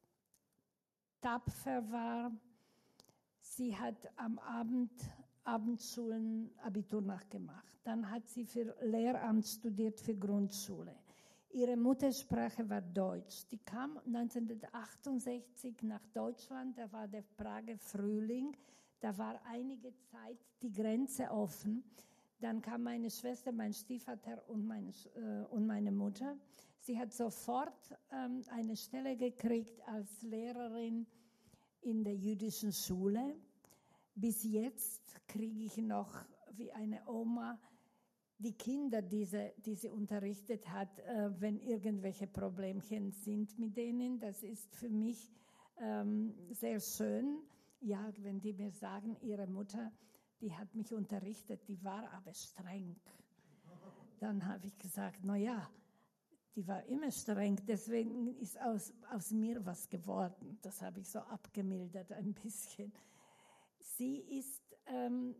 tapfer war. Sie hat am Abend Abendschulen Abitur nachgemacht. Dann hat sie für Lehramt studiert für Grundschule. Ihre Muttersprache war Deutsch. Die kam neunzehnhundertachtundsechzig nach Deutschland. Da war der Prager Frühling. Da war einige Zeit die Grenze offen. Dann kam meine Schwester, mein Stiefvater und meine, äh, und meine Mutter. Sie hat sofort ähm, eine Stelle gekriegt als Lehrerin in der jüdischen Schule. Bis jetzt kriege ich noch wie eine Oma die Kinder, die sie, die sie unterrichtet hat, äh, wenn irgendwelche Problemchen sind mit denen. Das ist für mich ähm, sehr schön. Ja, wenn die mir sagen, ihre Mutter, die hat mich unterrichtet, die war aber streng. Dann habe ich gesagt, na ja, die war immer streng, deswegen ist aus, aus mir was geworden. Das habe ich so abgemildert ein bisschen. Sie ist, ähm,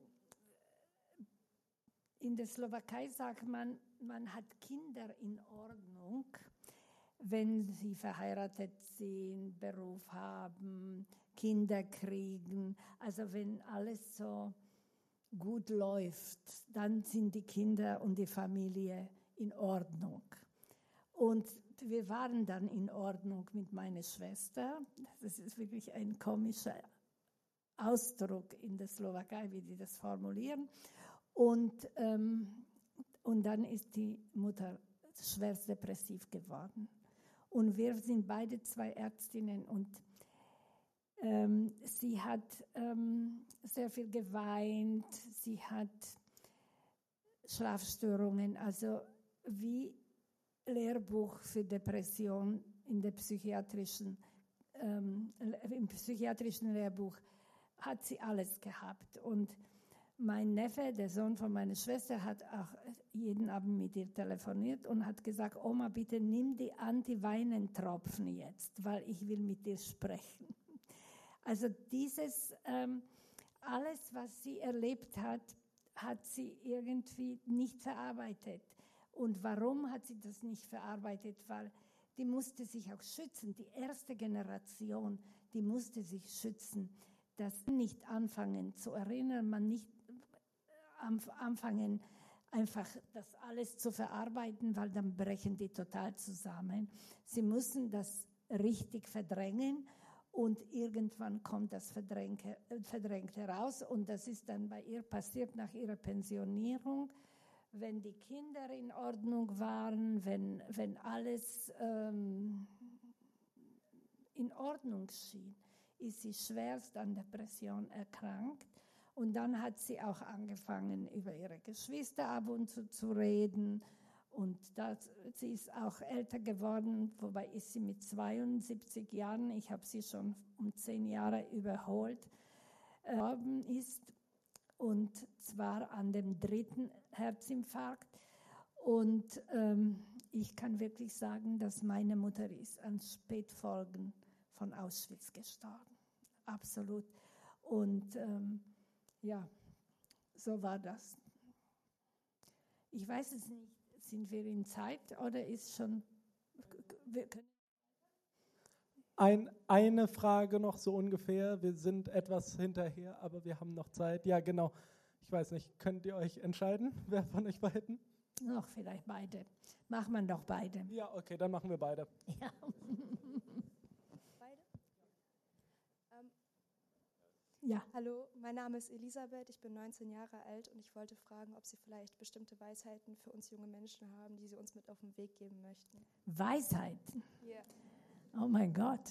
in der Slowakei sagt man, man hat Kinder in Ordnung, wenn sie verheiratet sind, Beruf haben, Kinder kriegen. Also wenn alles so gut läuft, dann sind die Kinder und die Familie in Ordnung. Und wir waren dann in Ordnung mit meiner Schwester. Das ist wirklich ein komischer Ausdruck in der Slowakei, wie die das formulieren. Und, ähm, und dann ist die Mutter schwerst depressiv geworden. Und wir sind beide zwei Ärztinnen und ähm, sie hat ähm, sehr viel geweint, sie hat Schlafstörungen, also wie Lehrbuch für Depression in der psychiatrischen, ähm, im psychiatrischen Lehrbuch hat sie alles gehabt. Und mein Neffe, der Sohn von meiner Schwester, hat auch jeden Abend mit ihr telefoniert und hat gesagt, Oma, bitte nimm die Anti-Weinen-Tropfen jetzt, weil ich will mit dir sprechen. Also dieses, ähm, alles, was sie erlebt hat, hat sie irgendwie nicht verarbeitet. Und warum hat sie das nicht verarbeitet? Weil die musste sich auch schützen. Die erste Generation, die musste sich schützen. Das nicht anfangen zu erinnern, man nicht anfangen, einfach das alles zu verarbeiten, weil dann brechen die total zusammen. Sie müssen das richtig verdrängen und irgendwann kommt das Verdrängte, Verdrängte raus. Und das ist dann bei ihr passiert nach ihrer Pensionierung. Wenn die Kinder in Ordnung waren, wenn, wenn alles ähm, in Ordnung schien, ist sie schwerst an Depression erkrankt. Und dann hat sie auch angefangen, über ihre Geschwister ab und zu zu reden. Und das, sie ist auch älter geworden, wobei ist sie mit zweiundsiebzig Jahren, ich habe sie schon um zehn Jahre überholt, gestorben ist. Und zwar an dem dritten Herzinfarkt. Und ähm, ich kann wirklich sagen, dass meine Mutter ist an Spätfolgen von Auschwitz gestorben. Absolut. Und ähm, ja, so war das. Ich weiß es nicht, sind wir in Zeit oder ist schon... Wir können Ein, eine Frage noch so ungefähr. Wir sind etwas hinterher, aber wir haben noch Zeit. Ja, genau. Ich weiß nicht, könnt ihr euch entscheiden, wer von euch beiden? Noch vielleicht beide. Machen wir doch beide. Ja, okay, dann machen wir beide. Ja. Beide? Ähm, ja. Hallo, mein Name ist Elisabeth, ich bin neunzehn Jahre alt und ich wollte fragen, ob Sie vielleicht bestimmte Weisheiten für uns junge Menschen haben, die Sie uns mit auf den Weg geben möchten. Weisheiten? Ja. Yeah. Oh mein Gott.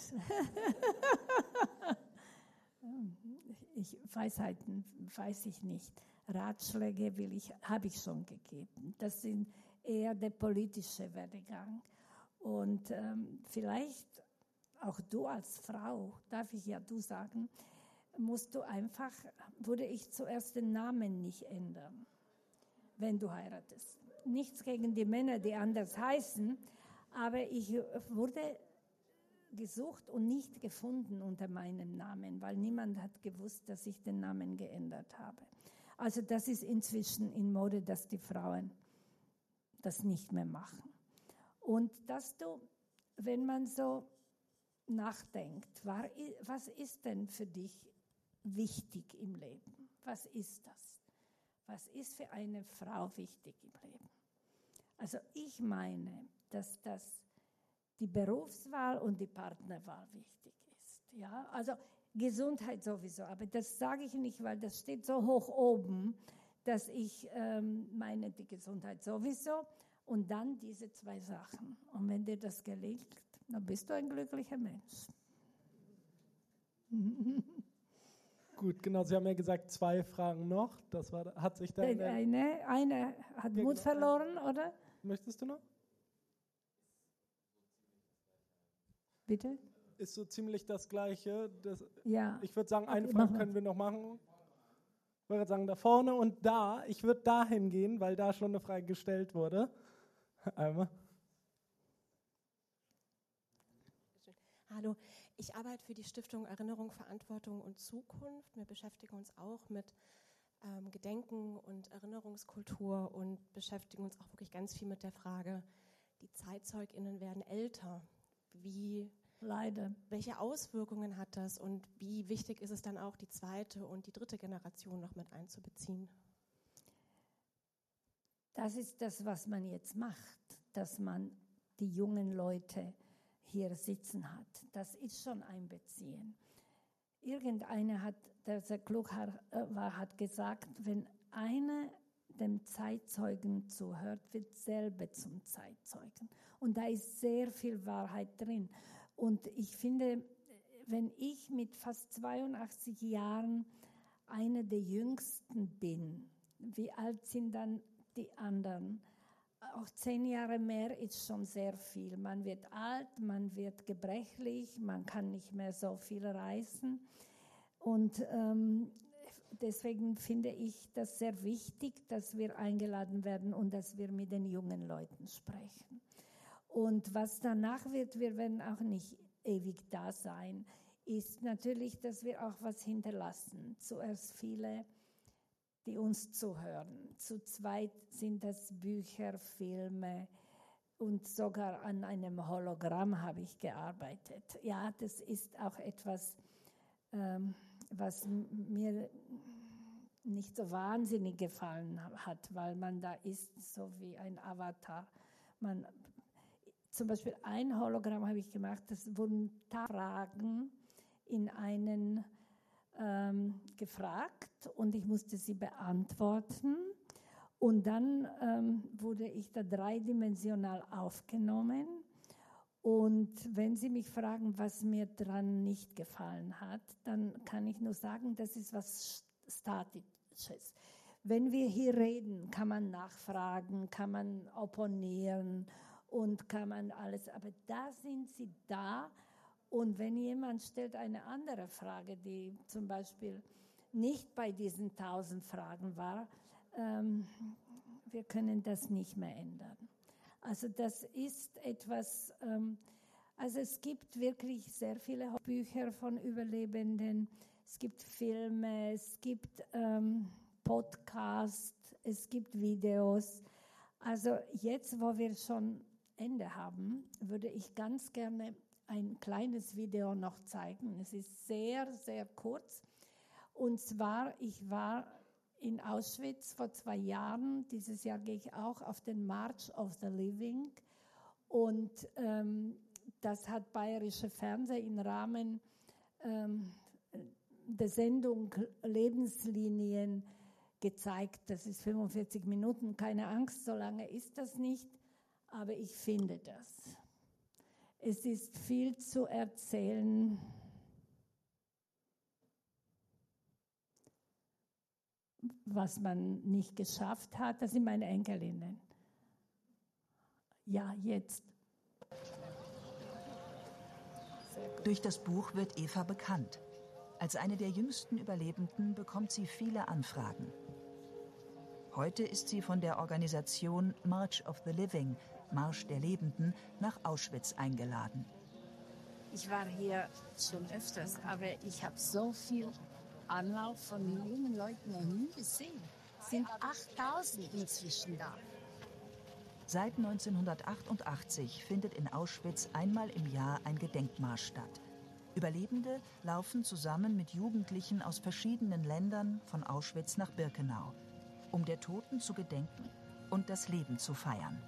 ich, Weisheiten weiß ich nicht. Ratschläge will ich, habe ich schon gegeben. Das sind eher der politische Werdegang. Und ähm, vielleicht auch du als Frau, darf ich ja du sagen, musst du einfach, würde ich zuerst den Namen nicht ändern, wenn du heiratest. Nichts gegen die Männer, die anders heißen, aber ich wurde gesucht und nicht gefunden unter meinem Namen, weil niemand hat gewusst, dass ich den Namen geändert habe. Also das ist inzwischen in Mode, dass die Frauen das nicht mehr machen. Und dass du, wenn man so nachdenkt, war, was ist denn für dich wichtig im Leben? Was ist das? Was ist für eine Frau wichtig im Leben? Also ich meine, dass das die Berufswahl und die Partnerwahl wichtig ist. Ja, also Gesundheit sowieso, aber das sage ich nicht, weil das steht so hoch oben, dass ich ähm, meine, die Gesundheit sowieso und dann diese zwei Sachen. Und wenn dir das gelingt, dann bist du ein glücklicher Mensch. Gut, genau. Sie haben ja gesagt, zwei Fragen noch. Das war, hat sich dann eine, eine hat ja, Mut genau. verloren, oder? Möchtest du noch? Bitte? Ist so ziemlich das Gleiche. Das, ja. Ich würde sagen, eine okay, Frage können wir noch machen. Ich würde sagen, da vorne und da. Ich würde dahin gehen, weil da schon eine Frage gestellt wurde. Einmal. Hallo, ich arbeite für die Stiftung Erinnerung, Verantwortung und Zukunft. Wir beschäftigen uns auch mit ähm, Gedenken und Erinnerungskultur und beschäftigen uns auch wirklich ganz viel mit der Frage, die ZeitzeugInnen werden älter. Wie, Leider. Welche Auswirkungen hat das und wie wichtig ist es dann auch, die zweite und die dritte Generation noch mit einzubeziehen? Das ist das, was man jetzt macht, dass man die jungen Leute hier sitzen hat. Das ist schon einbeziehen. Irgendeiner hat, der sehr klug war, hat gesagt, wenn einer dem Zeitzeugen zuhört, wird selber zum Zeitzeugen. Und da ist sehr viel Wahrheit drin. Und ich finde, wenn ich mit fast zweiundachtzig Jahren eine der Jüngsten bin, wie alt sind dann die anderen? Auch zehn Jahre mehr ist schon sehr viel. Man wird alt, man wird gebrechlich, man kann nicht mehr so viel reisen. Und ähm, deswegen finde ich das sehr wichtig, dass wir eingeladen werden und dass wir mit den jungen Leuten sprechen. Und was danach wird, wir werden auch nicht ewig da sein, ist natürlich, dass wir auch was hinterlassen. Zuerst viele, die uns zuhören. Zu zweit sind das Bücher, Filme und sogar an einem Hologramm habe ich gearbeitet. Ja, das ist auch etwas, ähm, was mir nicht so wahnsinnig gefallen hat, weil man da ist so wie ein Avatar. Man, zum Beispiel ein Hologramm habe ich gemacht, das wurden Fragen in einen ähm, gefragt und ich musste sie beantworten. Und dann ähm, wurde ich da dreidimensional aufgenommen. Und wenn Sie mich fragen, was mir dran nicht gefallen hat, dann kann ich nur sagen, das ist was Statisches. Wenn wir hier reden, kann man nachfragen, kann man opponieren und kann man alles. Aber da sind Sie da. Und wenn jemand stellt eine andere Frage, die zum Beispiel nicht bei diesen tausend Fragen war, ähm, wir können das nicht mehr ändern. Also das ist etwas, ähm, also es gibt wirklich sehr viele Bücher von Überlebenden, es gibt Filme, es gibt ähm, Podcasts, es gibt Videos. Also jetzt, wo wir schon Ende haben, würde ich ganz gerne ein kleines Video noch zeigen. Es ist sehr, sehr kurz. Und zwar, ich war in Auschwitz vor zwei Jahren. Dieses Jahr gehe ich auch auf den March of the Living. Und ähm, das hat Bayerische Fernsehen im Rahmen ähm, der Sendung Lebenslinien gezeigt. Das ist fünfundvierzig Minuten. Keine Angst, so lange ist das nicht. Aber ich finde das. Es ist viel zu erzählen. Was man nicht geschafft hat. Das sind meine Enkelinnen. Ja, jetzt. Durch das Buch wird Eva bekannt. Als eine der jüngsten Überlebenden bekommt sie viele Anfragen. Heute ist sie von der Organisation March of the Living, Marsch der Lebenden, nach Auschwitz eingeladen. Ich war hier schon öfters, aber ich habe so viel Anlauf von jungen Leuten noch nie gesehen. Es sind achttausend inzwischen da. Seit neunzehnhundertachtundachtzig findet in Auschwitz einmal im Jahr ein Gedenkmarsch statt. Überlebende laufen zusammen mit Jugendlichen aus verschiedenen Ländern von Auschwitz nach Birkenau, um der Toten zu gedenken und das Leben zu feiern.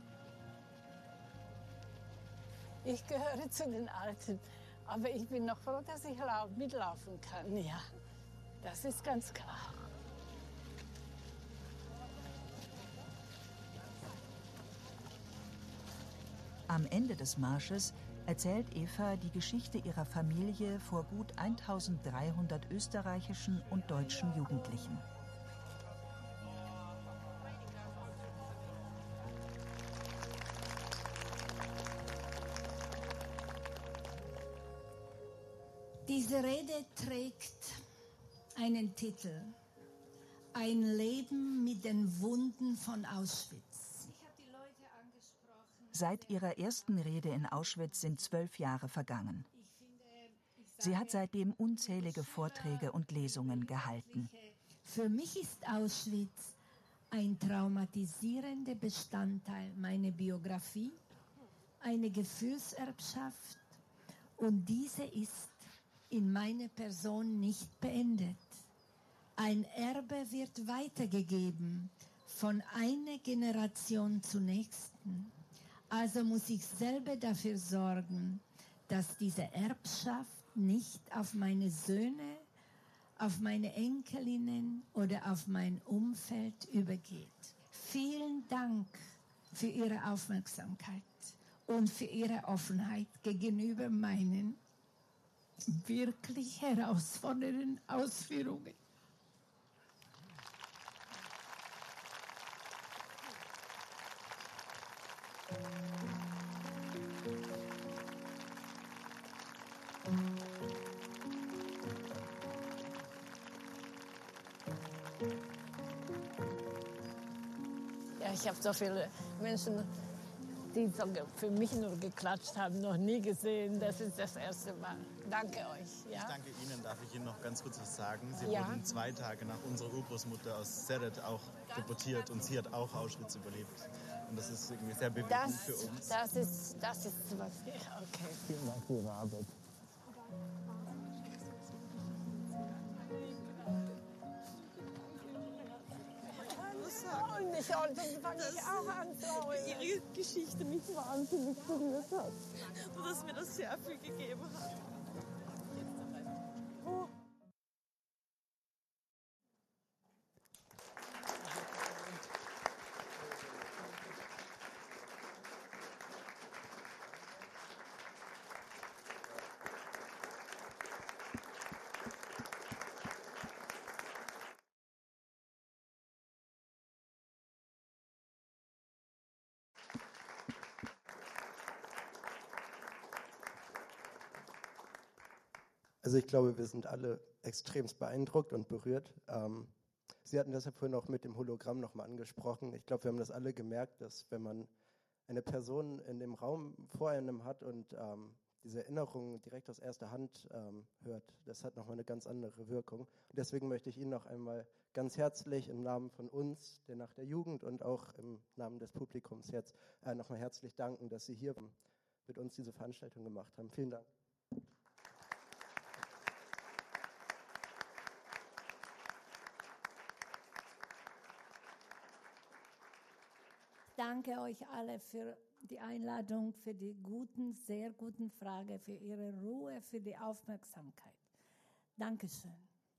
Ich gehöre zu den Alten, aber ich bin noch froh, dass ich mitlaufen kann. Ja, das ist ganz klar. Am Ende des Marsches erzählt Eva die Geschichte ihrer Familie vor gut eintausenddreihundert österreichischen und deutschen Jugendlichen. Diese Rede trägt einen Titel: Ein Leben mit den Wunden von Auschwitz. Seit ihrer ersten Rede in Auschwitz sind zwölf Jahre vergangen. Sie hat seitdem unzählige Vorträge und Lesungen gehalten. Für mich ist Auschwitz ein traumatisierender Bestandteil meiner Biografie, eine Gefühlserbschaft, und diese ist in meiner Person nicht beendet. Ein Erbe wird weitergegeben von einer Generation zur nächsten. Also muss ich selber dafür sorgen, dass diese Erbschaft nicht auf meine Söhne, auf meine Enkelinnen oder auf mein Umfeld übergeht. Vielen Dank für Ihre Aufmerksamkeit und für Ihre Offenheit gegenüber meinen wirklich herausfordernden Ausführungen. Ja, ich habe so viele Menschen, die so für mich nur geklatscht haben, noch nie gesehen. Das ist das erste Mal. Danke euch. Ja? Ich danke Ihnen. Darf ich Ihnen noch ganz kurz was sagen? Sie Ja. wurden zwei Tage nach unserer Urgroßmutter aus Seret auch deportiert und sie hat auch Auschwitz überlebt. Und das ist irgendwie sehr bewegend Das, für uns. das ist, das ist was. Ja, okay. Vielen Dank für Ihre Arbeit. Und ich heute fange ich auch an zu heulen. Ihre Geschichte mich wahnsinnig berührt hat und dass mir das sehr viel gegeben hat. Also ich glaube, wir sind alle extremst beeindruckt und berührt. Ähm, Sie hatten das ja vorhin auch mit dem Hologramm nochmal angesprochen. Ich glaube, wir haben das alle gemerkt, dass wenn man eine Person in dem Raum vor einem hat und ähm, diese Erinnerungen direkt aus erster Hand ähm, hört, das hat nochmal eine ganz andere Wirkung. Und deswegen möchte ich Ihnen noch einmal ganz herzlich im Namen von uns, der Nacht der Jugend, und auch im Namen des Publikums jetzt äh, nochmal herzlich danken, dass Sie hier mit uns diese Veranstaltung gemacht haben. Vielen Dank. Danke euch alle für die Einladung, für die guten, sehr guten Fragen, für Ihre Ruhe, für die Aufmerksamkeit. Dankeschön.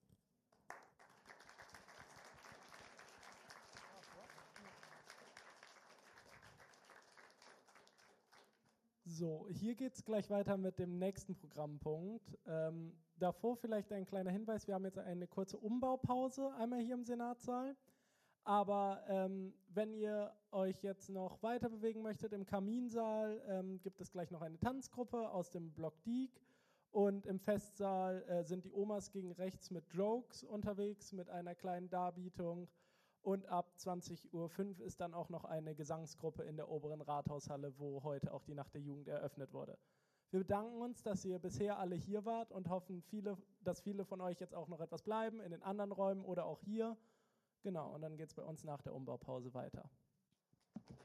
So, hier geht es gleich weiter mit dem nächsten Programmpunkt. Ähm, davor vielleicht ein kleiner Hinweis, wir haben jetzt eine kurze Umbaupause einmal hier im Senatssaal. Aber ähm, wenn ihr euch jetzt noch weiter bewegen möchtet im Kaminsaal, ähm, gibt es gleich noch eine Tanzgruppe aus dem Block Dieck. Und im Festsaal äh, sind die Omas gegen rechts mit Jokes unterwegs, mit einer kleinen Darbietung. Und ab zwanzig Uhr fünf ist dann auch noch eine Gesangsgruppe in der oberen Rathaushalle, wo heute auch die Nacht der Jugend eröffnet wurde. Wir bedanken uns, dass ihr bisher alle hier wart und hoffen, viele, dass viele von euch jetzt auch noch etwas bleiben, in den anderen Räumen oder auch hier. Genau, und dann geht es bei uns nach der Umbaupause weiter.